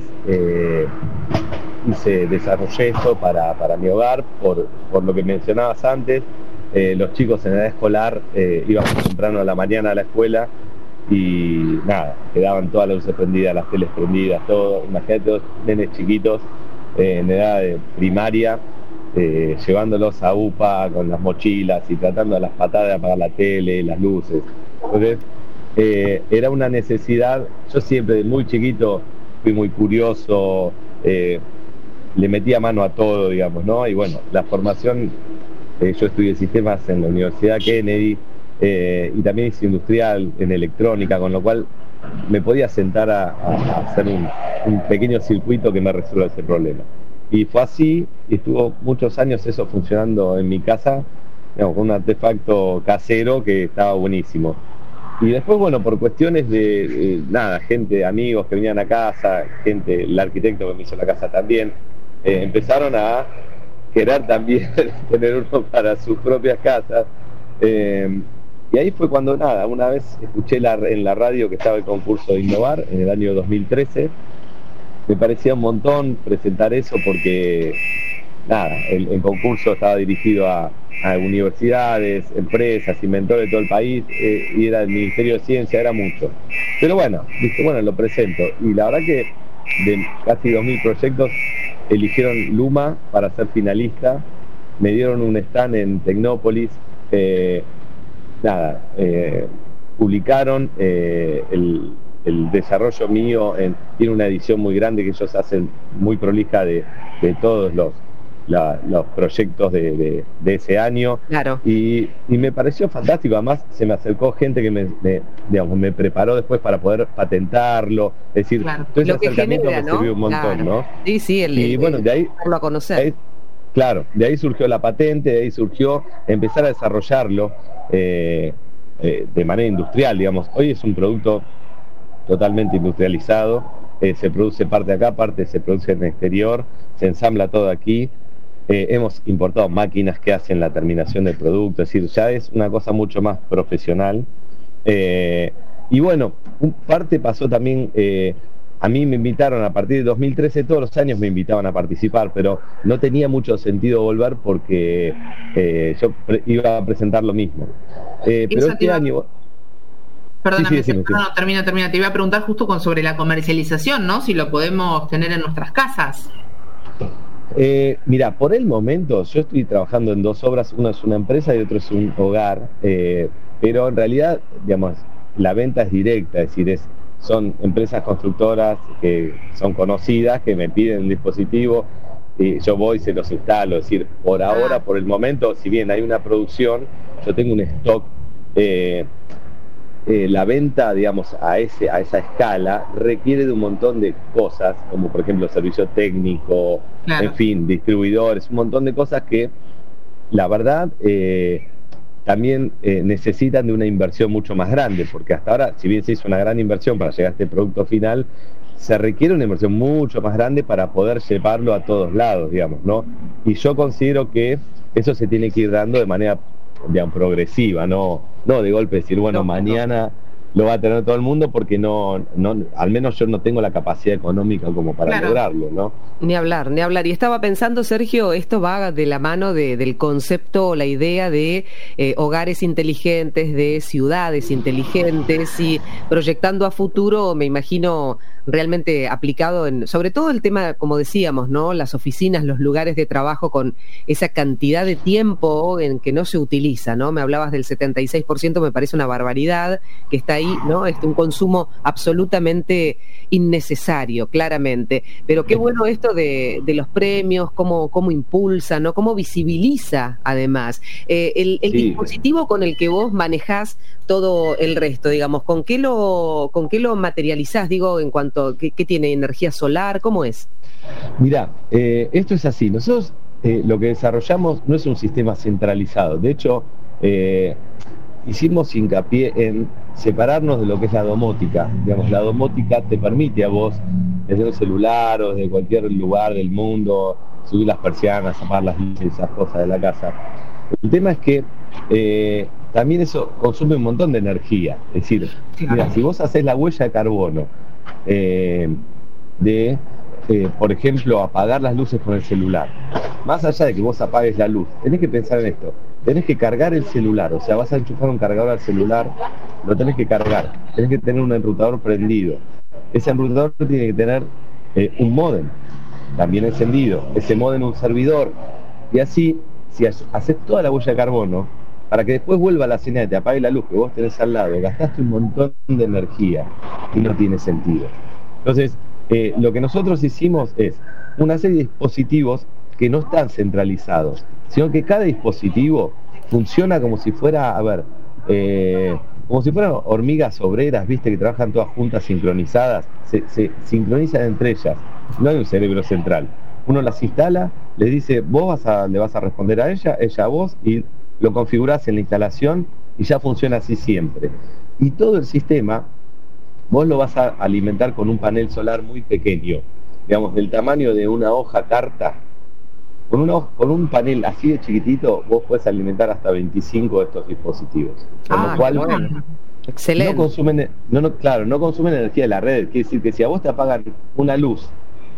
desarrollé esto para mi hogar, por lo que mencionabas antes. Los chicos en edad escolar íbamos temprano a la mañana a la escuela y nada, quedaban todas las luces prendidas, las teles prendidas, todo. Imagínate 2 nenes chiquitos en edad de primaria, llevándolos a UPA con las mochilas y tratando a las patadas de apagar la tele, las luces. Entonces era una necesidad. Yo siempre, de muy chiquito, fui muy curioso, le metía mano a todo, digamos, ¿no? Y bueno, la formación, yo estudié sistemas en la Universidad Kennedy y también hice industrial en electrónica, con lo cual me podía sentar a hacer un pequeño circuito que me resuelva ese problema. Y fue así, y estuvo muchos años eso funcionando en mi casa, digamos, con un artefacto casero que estaba buenísimo. Y después, bueno, por cuestiones de gente, amigos que venían a casa, el arquitecto que me hizo la casa también, empezaron a querer también tener uno para sus propias casas. Y ahí fue cuando, una vez escuché en la radio que estaba el concurso de Innovar en el año 2013. Me parecía un montón presentar eso porque, el concurso estaba dirigido a universidades, empresas, inventores de todo el país, y era el Ministerio de Ciencia, era mucho. Pero bueno, dije, lo presento. Y la verdad que de casi 2.000 proyectos eligieron Luma para ser finalista. Me dieron un stand en Tecnópolis. Publicaron el desarrollo mío, tiene una edición muy grande que ellos hacen muy prolija de todos los proyectos de ese año. Claro. Y me pareció fantástico. Además se me acercó gente que me preparó después para poder patentarlo. Es decir, todo ese acercamiento me sirvió un montón, ¿no? Sí, de ahí darlo a conocer. De ahí surgió la patente, de ahí surgió empezar a desarrollarlo de manera industrial, digamos. Hoy es un producto totalmente industrializado, se produce parte acá, parte se produce en el exterior, se ensambla todo aquí. Hemos importado máquinas que hacen la terminación del producto, es decir, ya es una cosa mucho más profesional. Y bueno, parte pasó también, a mí me invitaron a partir de 2013, todos los años me invitaban a participar, pero no tenía mucho sentido volver porque yo iba a presentar lo mismo. Pero este año... Perdóname, termina. Te iba a preguntar justo sobre la comercialización, ¿no? Si lo podemos tener en nuestras casas. Mira, por el momento yo estoy trabajando en 2 obras, una es una empresa y otro es un hogar, pero en realidad, digamos, la venta es directa, es decir, son empresas constructoras que son conocidas, que me piden el dispositivo, y yo voy y se los instalo, es decir, por ahora, por el momento, si bien hay una producción, yo tengo un stock, la venta, digamos, a esa escala requiere de un montón de cosas, como por ejemplo servicio técnico, en fin, distribuidores, un montón de cosas que la verdad también necesitan de una inversión mucho más grande, porque hasta ahora, si bien se hizo una gran inversión para llegar a este producto final, se requiere una inversión mucho más grande para poder llevarlo a todos lados, digamos, ¿no? Y yo considero que eso se tiene que ir dando de manera, digamos, progresiva, no de golpe decir, bueno, mañana lo va a tener todo el mundo, porque no, al menos yo no tengo la capacidad económica como para lograrlo, ¿no? Ni hablar. Y estaba pensando, Sergio, esto va de la mano del concepto, la idea de hogares inteligentes, de ciudades inteligentes, y proyectando a futuro, me imagino realmente aplicado en, sobre todo el tema, como decíamos, ¿no? Las oficinas, los lugares de trabajo con esa cantidad de tiempo en que no se utiliza, ¿no? Me hablabas del 76%, me parece una barbaridad que está ahí, ¿no? Un consumo absolutamente innecesario, claramente. Pero qué bueno esto de los premios, cómo impulsa, ¿no? Cómo visibiliza, además. El dispositivo con el que vos manejás todo el resto, digamos, ¿con qué lo materializás? Digo, en cuanto a ¿qué tiene? ¿Energía solar? ¿Cómo es? Mirá, esto es así. Nosotros lo que desarrollamos no es un sistema centralizado. De hecho, hicimos hincapié en separarnos de lo que es la domótica. Digamos, la domótica te permite a vos, desde un celular o desde cualquier lugar del mundo, subir las persianas, apagar las luces, esas cosas de la casa. El tema es que también eso consume un montón de energía. Es decir, mira, si vos haces la huella de carbono por ejemplo, apagar las luces con el celular, más allá de que vos apagues la luz, tenés que pensar en esto. Tenés que cargar el celular, o sea, vas a enchufar un cargador al celular, lo tenés que cargar, tenés que tener un enrutador prendido. Ese enrutador tiene que tener un módem también encendido, ese módem un servidor, y así, si haces toda la huella de carbono, para que después vuelva la señal y te apague la luz que vos tenés al lado, gastaste un montón de energía y no tiene sentido. Entonces, lo que nosotros hicimos es una serie de dispositivos que no están centralizados, sino que cada dispositivo funciona como si fuera, como si fueran hormigas obreras, viste, que trabajan todas juntas sincronizadas, se sincronizan entre ellas, no hay un cerebro central. Uno las instala, les dice, vos le vas a responder a ella a vos, y lo configurás en la instalación y ya funciona así siempre. Y todo el sistema vos lo vas a alimentar con un panel solar muy pequeño, digamos, del tamaño de una hoja carta. Con un panel así de chiquitito vos podés alimentar hasta 25 de estos dispositivos. Con lo cual, bueno. Excelente. No consumen energía de la red. Quiere decir que si a vos te apagan una luz,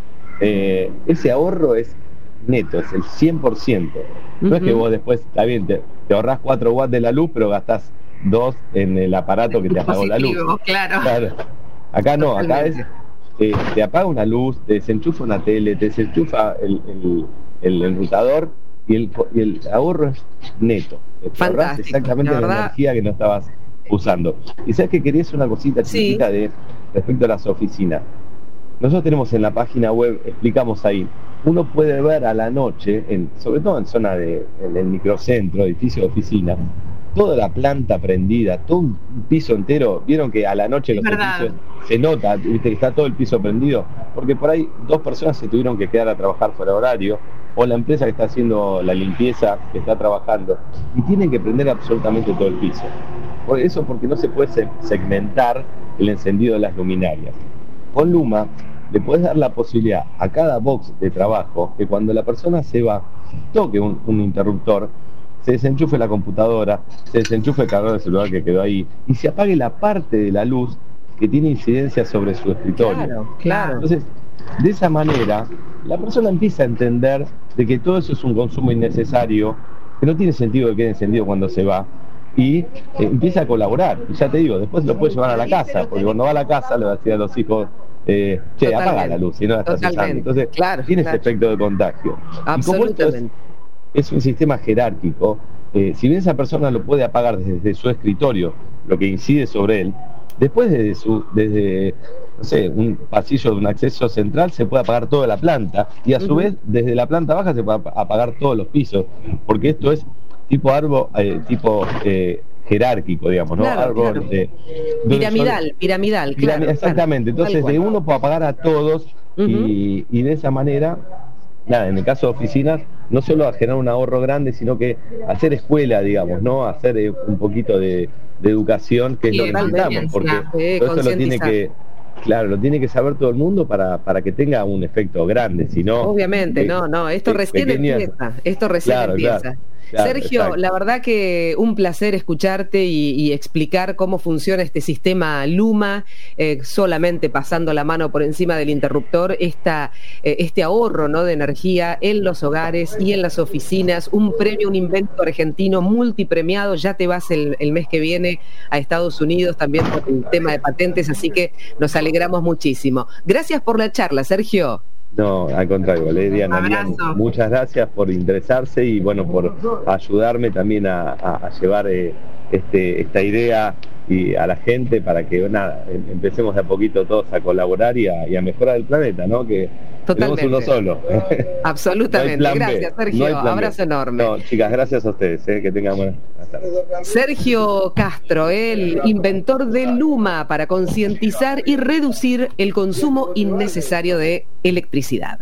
ese ahorro es neto, es el 100%. No es que vos después, está bien, te ahorrás 4 watts de la luz, pero gastás 2 en el aparato que te apagó la luz. Claro. Acá no, acá es te apaga una luz, te desenchufa una tele, te desenchufa el enrutador, y el ahorro es neto. Te ahorrás exactamente la energía que no estabas usando. Y sabes que querías una cosita chiquita respecto a las oficinas. Nosotros tenemos en la página web, explicamos ahí, uno puede ver a la noche, sobre todo en zona en el microcentro, edificio de oficina, toda la planta prendida, todo un piso entero. Vieron que a la noche los edificios se nota, viste, que está todo el piso prendido, porque por ahí 2 personas se tuvieron que quedar a trabajar fuera de horario, o la empresa que está haciendo la limpieza que está trabajando, y tienen que prender absolutamente todo el piso. Por eso, porque no se puede segmentar el encendido de las luminarias. Con Luma le podés dar la posibilidad a cada box de trabajo que cuando la persona se va, toque un interruptor, se desenchufe la computadora, se desenchufe el cargador del celular que quedó ahí y se apague la parte de la luz que tiene incidencia sobre su escritorio. Claro. Entonces, de esa manera, la persona empieza a entender de que todo eso es un consumo innecesario, que no tiene sentido que quede encendido cuando se va, y empieza a colaborar. Y ya te digo, después lo puede llevar a la casa, porque cuando va a la casa le va a decir a los hijos, apaga la luz, si no la estás usando. Entonces, tiene ese efecto de contagio. Y como esto es un sistema jerárquico, si bien esa persona lo puede apagar desde su escritorio, lo que incide sobre él, después desde no sé, un pasillo de un acceso central se puede apagar toda la planta, y a su vez desde la planta baja se puede apagar todos los pisos, porque esto es tipo árbol, jerárquico, digamos, ¿no? Árbol piramidal, claro. Exactamente, entonces de uno puede apagar a todos, y de esa manera, nada, en el caso de oficinas, no solo a generar un ahorro grande, sino que hacer escuela, digamos, ¿no? Hacer un poquito de educación, que es lo que necesitamos, porque todo eso lo tiene que saber todo el mundo para que tenga un efecto grande, si no... Obviamente, esto recién empieza. Claro, Sergio, exacto. La verdad que un placer escucharte y explicar cómo funciona este sistema Luma, solamente pasando la mano por encima del interruptor, este ahorro, ¿no?, de energía en los hogares y en las oficinas, un premio, un invento argentino multipremiado. Ya te vas el mes que viene a Estados Unidos también por el tema de patentes, así que nos alegramos muchísimo. Gracias por la charla, Sergio. No, al contrario, Valeria, Narian, muchas gracias por interesarse y bueno, por ayudarme también a llevar esta idea y a la gente para que empecemos de a poquito todos a colaborar y a mejorar el planeta, ¿no? Que tenemos uno solo. Absolutamente. No gracias, Sergio. Abrazo enorme. No, chicas, gracias a ustedes. Que tengan buenas tardes. Sergio Castro, el inventor de Luma para concientizar y reducir el consumo innecesario de electricidad.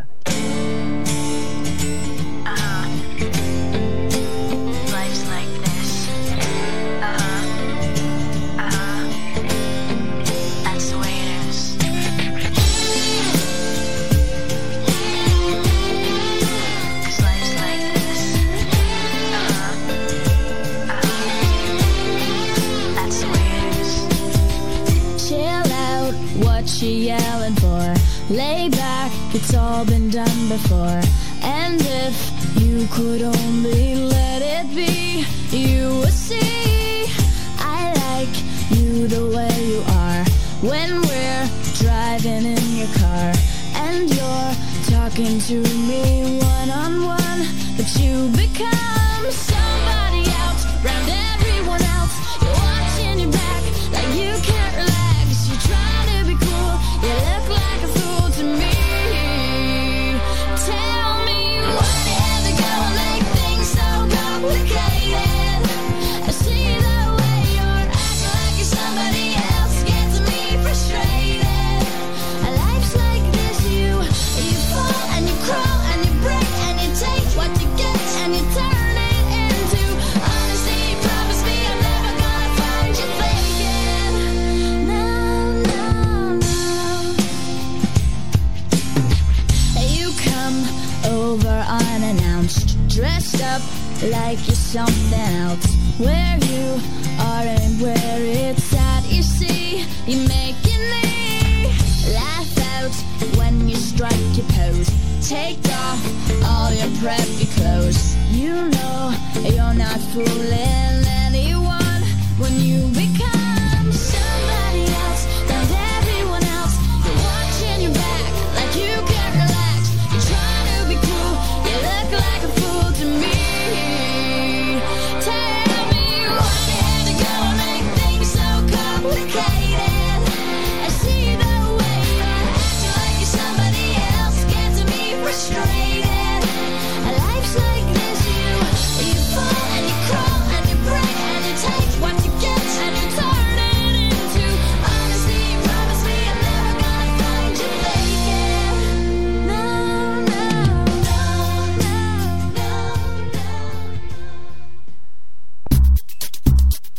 She yelling for, lay back, it's all been done before. And if you could only let it be, you would see I like you the way you are. When we're driving in your car and you're talking to me one-on-one, but you become somebody else, round everyone else. You're watching your back like you can't relax. You're trying to be cool, you look like a fool to me. Tell me what had to go and make things so complicated. I see the way you're acting like you're somebody else, gets me frustrated. Life's like this, you fall and you crawl and you break and you take what you get and you turn it into honesty. Promise me I'm never gonna find you faking. No, no, no. You come over unannounced, dressed up like you're something else. Where you are and where it's at, you see, you're making me laugh out when you strike your pose. Take off all your preppy clothes. You know you're not fooling anyone when you become somebody else, not everyone else. You're watching your back like you can't relax. You're trying to be cool, you look like a fool to me. Tell me why you had to go and make things so complicated. I see the way you're acting like you're somebody else, gets me frustrated. Life's like this, you fall and you crawl and you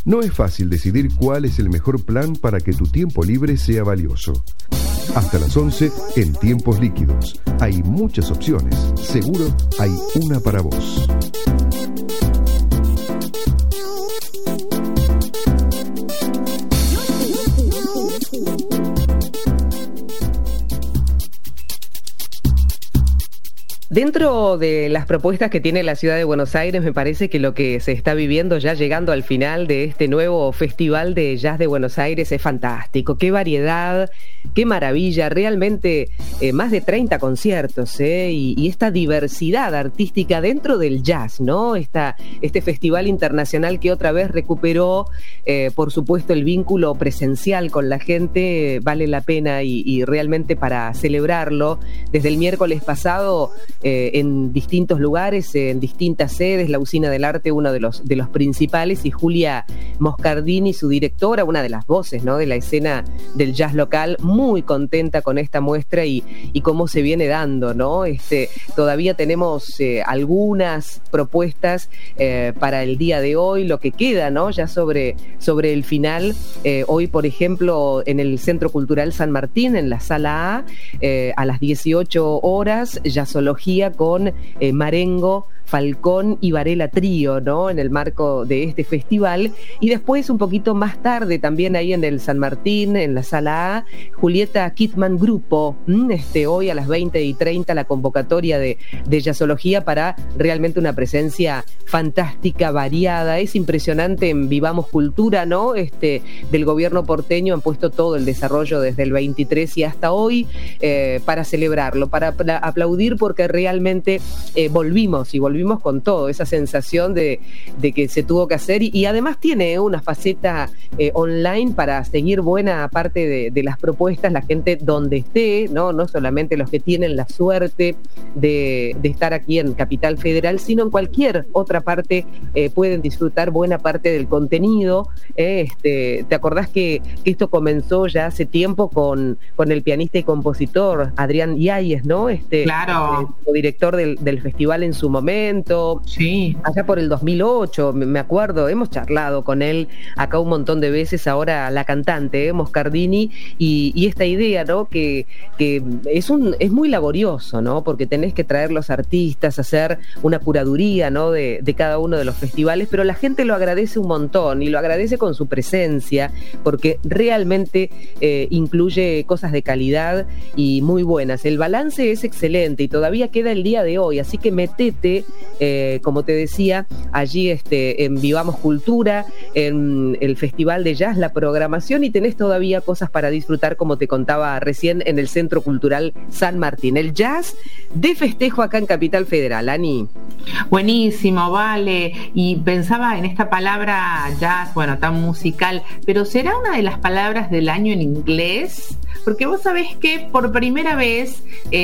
No es fácil decidir cuál es el mejor plan para que tu tiempo libre sea valioso. Hasta las 11 en Tiempos Líquidos. Hay muchas opciones. Seguro hay una para vos. Dentro de las propuestas que tiene la ciudad de Buenos Aires, me parece que lo que se está viviendo ya llegando al final de este nuevo Festival de Jazz de Buenos Aires es fantástico. Qué variedad, qué maravilla, realmente más de 30 conciertos y esta diversidad artística dentro del jazz, ¿no? Este festival internacional que otra vez recuperó, por supuesto, el vínculo presencial con la gente, vale la pena y realmente para celebrarlo, desde el miércoles pasado, en distintos lugares, en distintas sedes, la Usina del Arte, uno de los principales, y Julia Moscardini, su directora, una de las voces, ¿no?, de la escena del jazz local, muy contenta con esta muestra y cómo se viene dando, ¿no? Todavía tenemos algunas propuestas para el día de hoy, lo que queda, ¿no?, ya sobre el final. Hoy, por ejemplo, en el Centro Cultural San Martín, en la Sala A las 18 horas, jazzología con Marengo, Falcón y Varela Trío, ¿no?, en el marco de este festival. Y después, un poquito más tarde, también ahí en el San Martín, en la Sala A, Julieta Kittman Grupo. Hoy a las 20:30 la convocatoria de jazzología para realmente una presencia fantástica, variada. Es impresionante en Vivamos Cultura, ¿no? Del gobierno porteño han puesto todo el desarrollo desde el 23 y hasta hoy para celebrarlo, para aplaudir, porque realmente volvimos con todo, esa sensación de que se tuvo que hacer y además tiene una faceta online para seguir buena parte de las propuestas, la gente donde esté, no solamente los que tienen la suerte de estar aquí en Capital Federal, sino en cualquier otra parte pueden disfrutar buena parte del contenido. ¿Te acordás que esto comenzó ya hace tiempo con el pianista y compositor Adrián Yáñez, ¿no? Claro. Director del festival en su momento. Sí. Allá por el 2008, me acuerdo, hemos charlado con él acá un montón de veces. Ahora la cantante, Moscardini, y esta idea, ¿no?, que es muy laborioso, ¿no?, porque tenés que traer los artistas, hacer una curaduría, ¿no?, de cada uno de los festivales, pero la gente lo agradece un montón y lo agradece con su presencia, porque realmente incluye cosas de calidad y muy buenas. El balance es excelente y todavía queda el día de hoy, así que metete, como te decía, allí en Vivamos Cultura, en el Festival de Jazz, la programación, y tenés todavía cosas para disfrutar, como te contaba recién, en el Centro Cultural San Martín. El jazz de festejo acá en Capital Federal, Ani. Buenísimo, vale. Y pensaba en esta palabra jazz, bueno, tan musical, pero ¿será una de las palabras del año en inglés? Porque vos sabés que por primera vez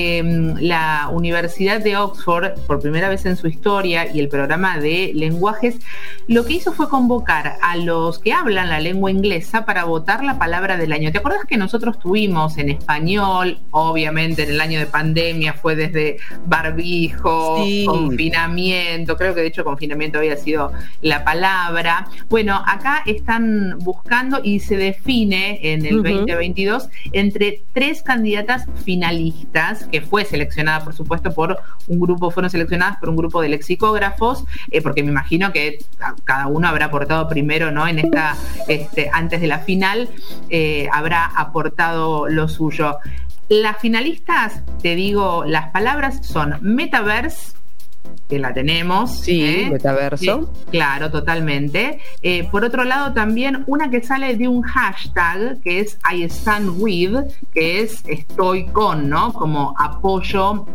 la Universidad de Oxford, por primera vez en su historia, y el programa de lenguajes, lo que hizo fue convocar a los que hablan la lengua inglesa para votar la palabra del año. ¿Te acuerdas que nosotros tuvimos en español, obviamente en el año de pandemia, fue desde barbijo, sí, confinamiento, creo que de hecho confinamiento había sido la palabra? Bueno, acá están buscando y se define en el 2022 entre 3 candidatas finalistas, que fue seleccionada, por supuesto, fueron seleccionadas por un grupo de lexicógrafos, porque me imagino que cada uno habrá aportado primero, ¿no?, en esta, antes de la final, habrá aportado lo suyo. Las finalistas, te digo, las palabras son metaverse, que la tenemos. Sí, metaverso. Claro, totalmente. Por otro lado, también una que sale de un hashtag, que es I stand with, que es estoy con, ¿no?, como apoyo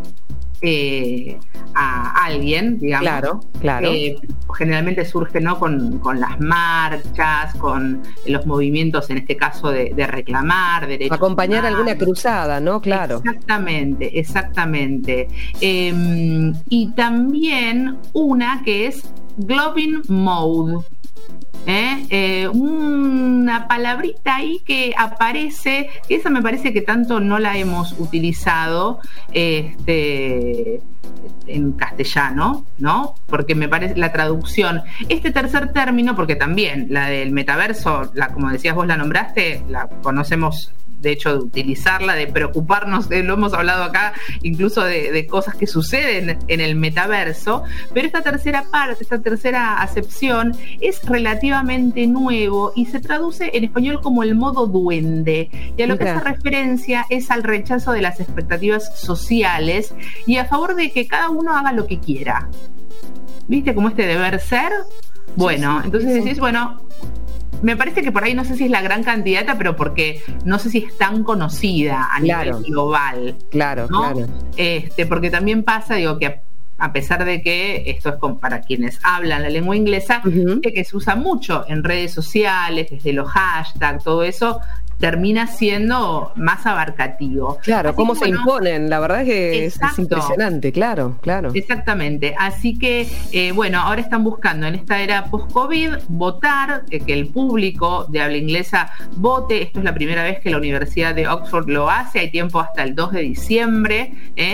a alguien, digamos. Claro. Generalmente surge, ¿no?, con las marchas, con los movimientos, en este caso de reclamar derechos. Acompañar alguna cruzada, ¿no? Claro. Exactamente. Y también una que es Globin Mode. una palabrita ahí que aparece, que esa me parece que tanto no la hemos utilizado en castellano, ¿no? Porque me parece la traducción, este tercer término, porque también la del metaverso, como decías vos, la nombraste, la conocemos de hecho de utilizarla, de preocuparnos, lo hemos hablado acá incluso de cosas que suceden en el metaverso, pero esta tercera parte, esta tercera acepción es relativamente nuevo y se traduce en español como el modo duende, y a lo que hace referencia es al rechazo de las expectativas sociales y a favor de que cada uno haga lo que quiera. ¿Viste? Como este deber ser. Bueno, entonces decís, bueno, me parece que por ahí no sé si es la gran candidata, pero porque no sé si es tan conocida a nivel global. Claro, ¿no? claro. Porque también pasa, digo, que a pesar de que esto es para quienes hablan la lengua inglesa, que se usa mucho en redes sociales, desde los hashtags, todo eso, termina siendo más abarcativo. Claro, cómo se imponen, la verdad es que es impresionante, claro. Exactamente, así que ahora están buscando en esta era post-COVID votar, que el público de habla inglesa vote. Esto es la primera vez que la Universidad de Oxford lo hace, hay tiempo hasta el 2 de diciembre,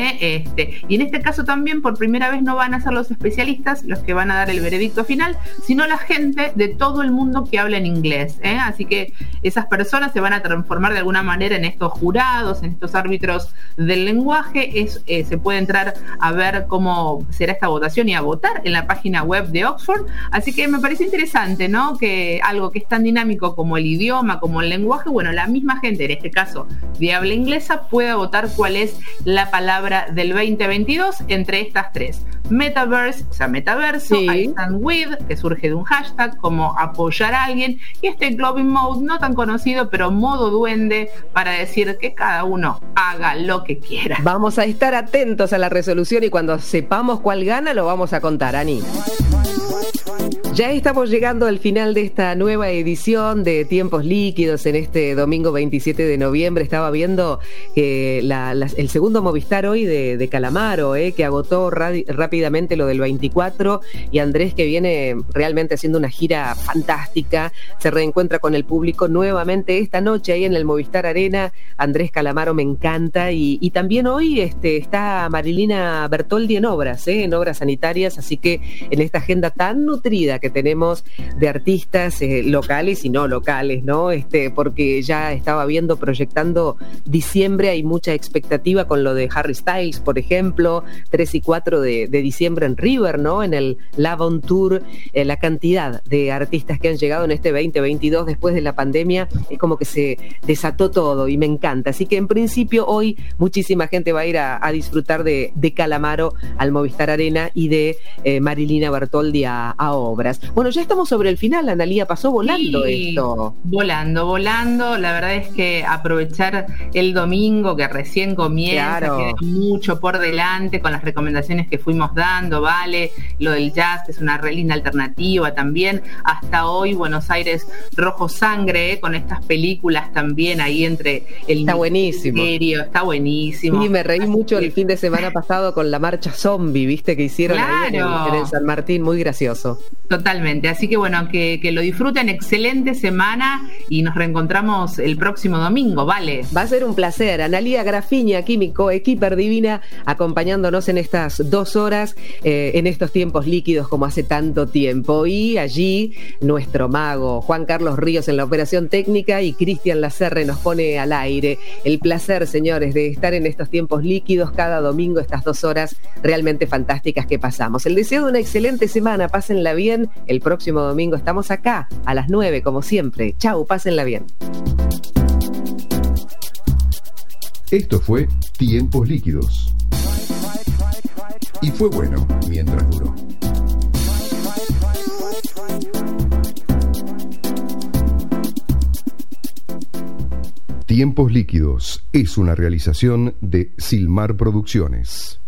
y en este caso también por primera vez no van a ser los especialistas los que van a dar el veredicto final, sino la gente de todo el mundo que habla en inglés, así que esas personas se van a transformar de alguna manera en estos jurados, en estos árbitros del lenguaje. Se puede entrar a ver cómo será esta votación y a votar en la página web de Oxford, así que me parece interesante, ¿no? Que algo que es tan dinámico como el idioma, como el lenguaje, bueno, la misma gente, en este caso de habla inglesa, pueda votar cuál es la palabra del 2022 entre estas tres: metaverse, o sea, metaverso, I stand with, que surge de un hashtag, como apoyar a alguien, y este Globing Mode, no tan conocido, pero modo duende, para decir que cada uno haga lo que quiera. Vamos a estar atentos a la resolución y cuando sepamos cuál gana lo vamos a contar, Ani. Ya estamos llegando al final de esta nueva edición de Tiempos Líquidos en este domingo 27 de noviembre. Estaba viendo el segundo Movistar hoy de Calamaro, que agotó rápidamente lo del 24, y Andrés, que viene realmente haciendo una gira fantástica, se reencuentra con el público nuevamente esta noche ahí en el Movistar Arena. Andrés Calamaro me encanta, y también hoy está Marilina Bertoldi en obras sanitarias, así que en esta agenda tan nutrida que tenemos de artistas locales y no locales, ¿no? Porque ya estaba viendo, proyectando diciembre, hay mucha expectativa con lo de Harry Styles, por ejemplo, 3 y 4 de diciembre en River, ¿no? En el Love on Tour, la cantidad de artistas que han llegado en este 2022 después de la pandemia, es como que se desató todo y me encanta. Así que en principio hoy muchísima gente va a ir a disfrutar de Calamaro al Movistar Arena y de Marilina Bertoldi a obras. Bueno, ya estamos sobre el final, Analía, pasó volando esto. Volando, la verdad es que aprovechar el domingo que recién comienza, que hay mucho por delante con las recomendaciones que fuimos dando, vale, lo del jazz, que es una re linda alternativa también, hasta hoy Buenos Aires Rojo Sangre, con estas películas también ahí entre el está buenísimo. Está buenísimo. Sí, me reí mucho el fin de semana pasado con la marcha zombie, viste, que hicieron ahí en el San Martín, muy gracioso. Totalmente, así que bueno, que lo disfruten, excelente semana y nos reencontramos el próximo domingo, vale. Va a ser un placer. Analía Grafiña, químico, equiper divina, acompañándonos en estas 2 horas, en estos tiempos líquidos como hace tanto tiempo. Y allí nuestro mago, Juan Carlos Ríos en la operación técnica y Cristian Lacerre nos pone al aire. El placer, señores, de estar en estos tiempos líquidos cada domingo, estas 2 horas realmente fantásticas que pasamos. El deseo de una excelente semana, pásenla bien. El próximo domingo estamos acá a las 9, como siempre. Chau, pásenla bien. Esto fue Tiempos Líquidos. Y fue bueno mientras duró. Tiempos Líquidos es una realización de Silmar Producciones.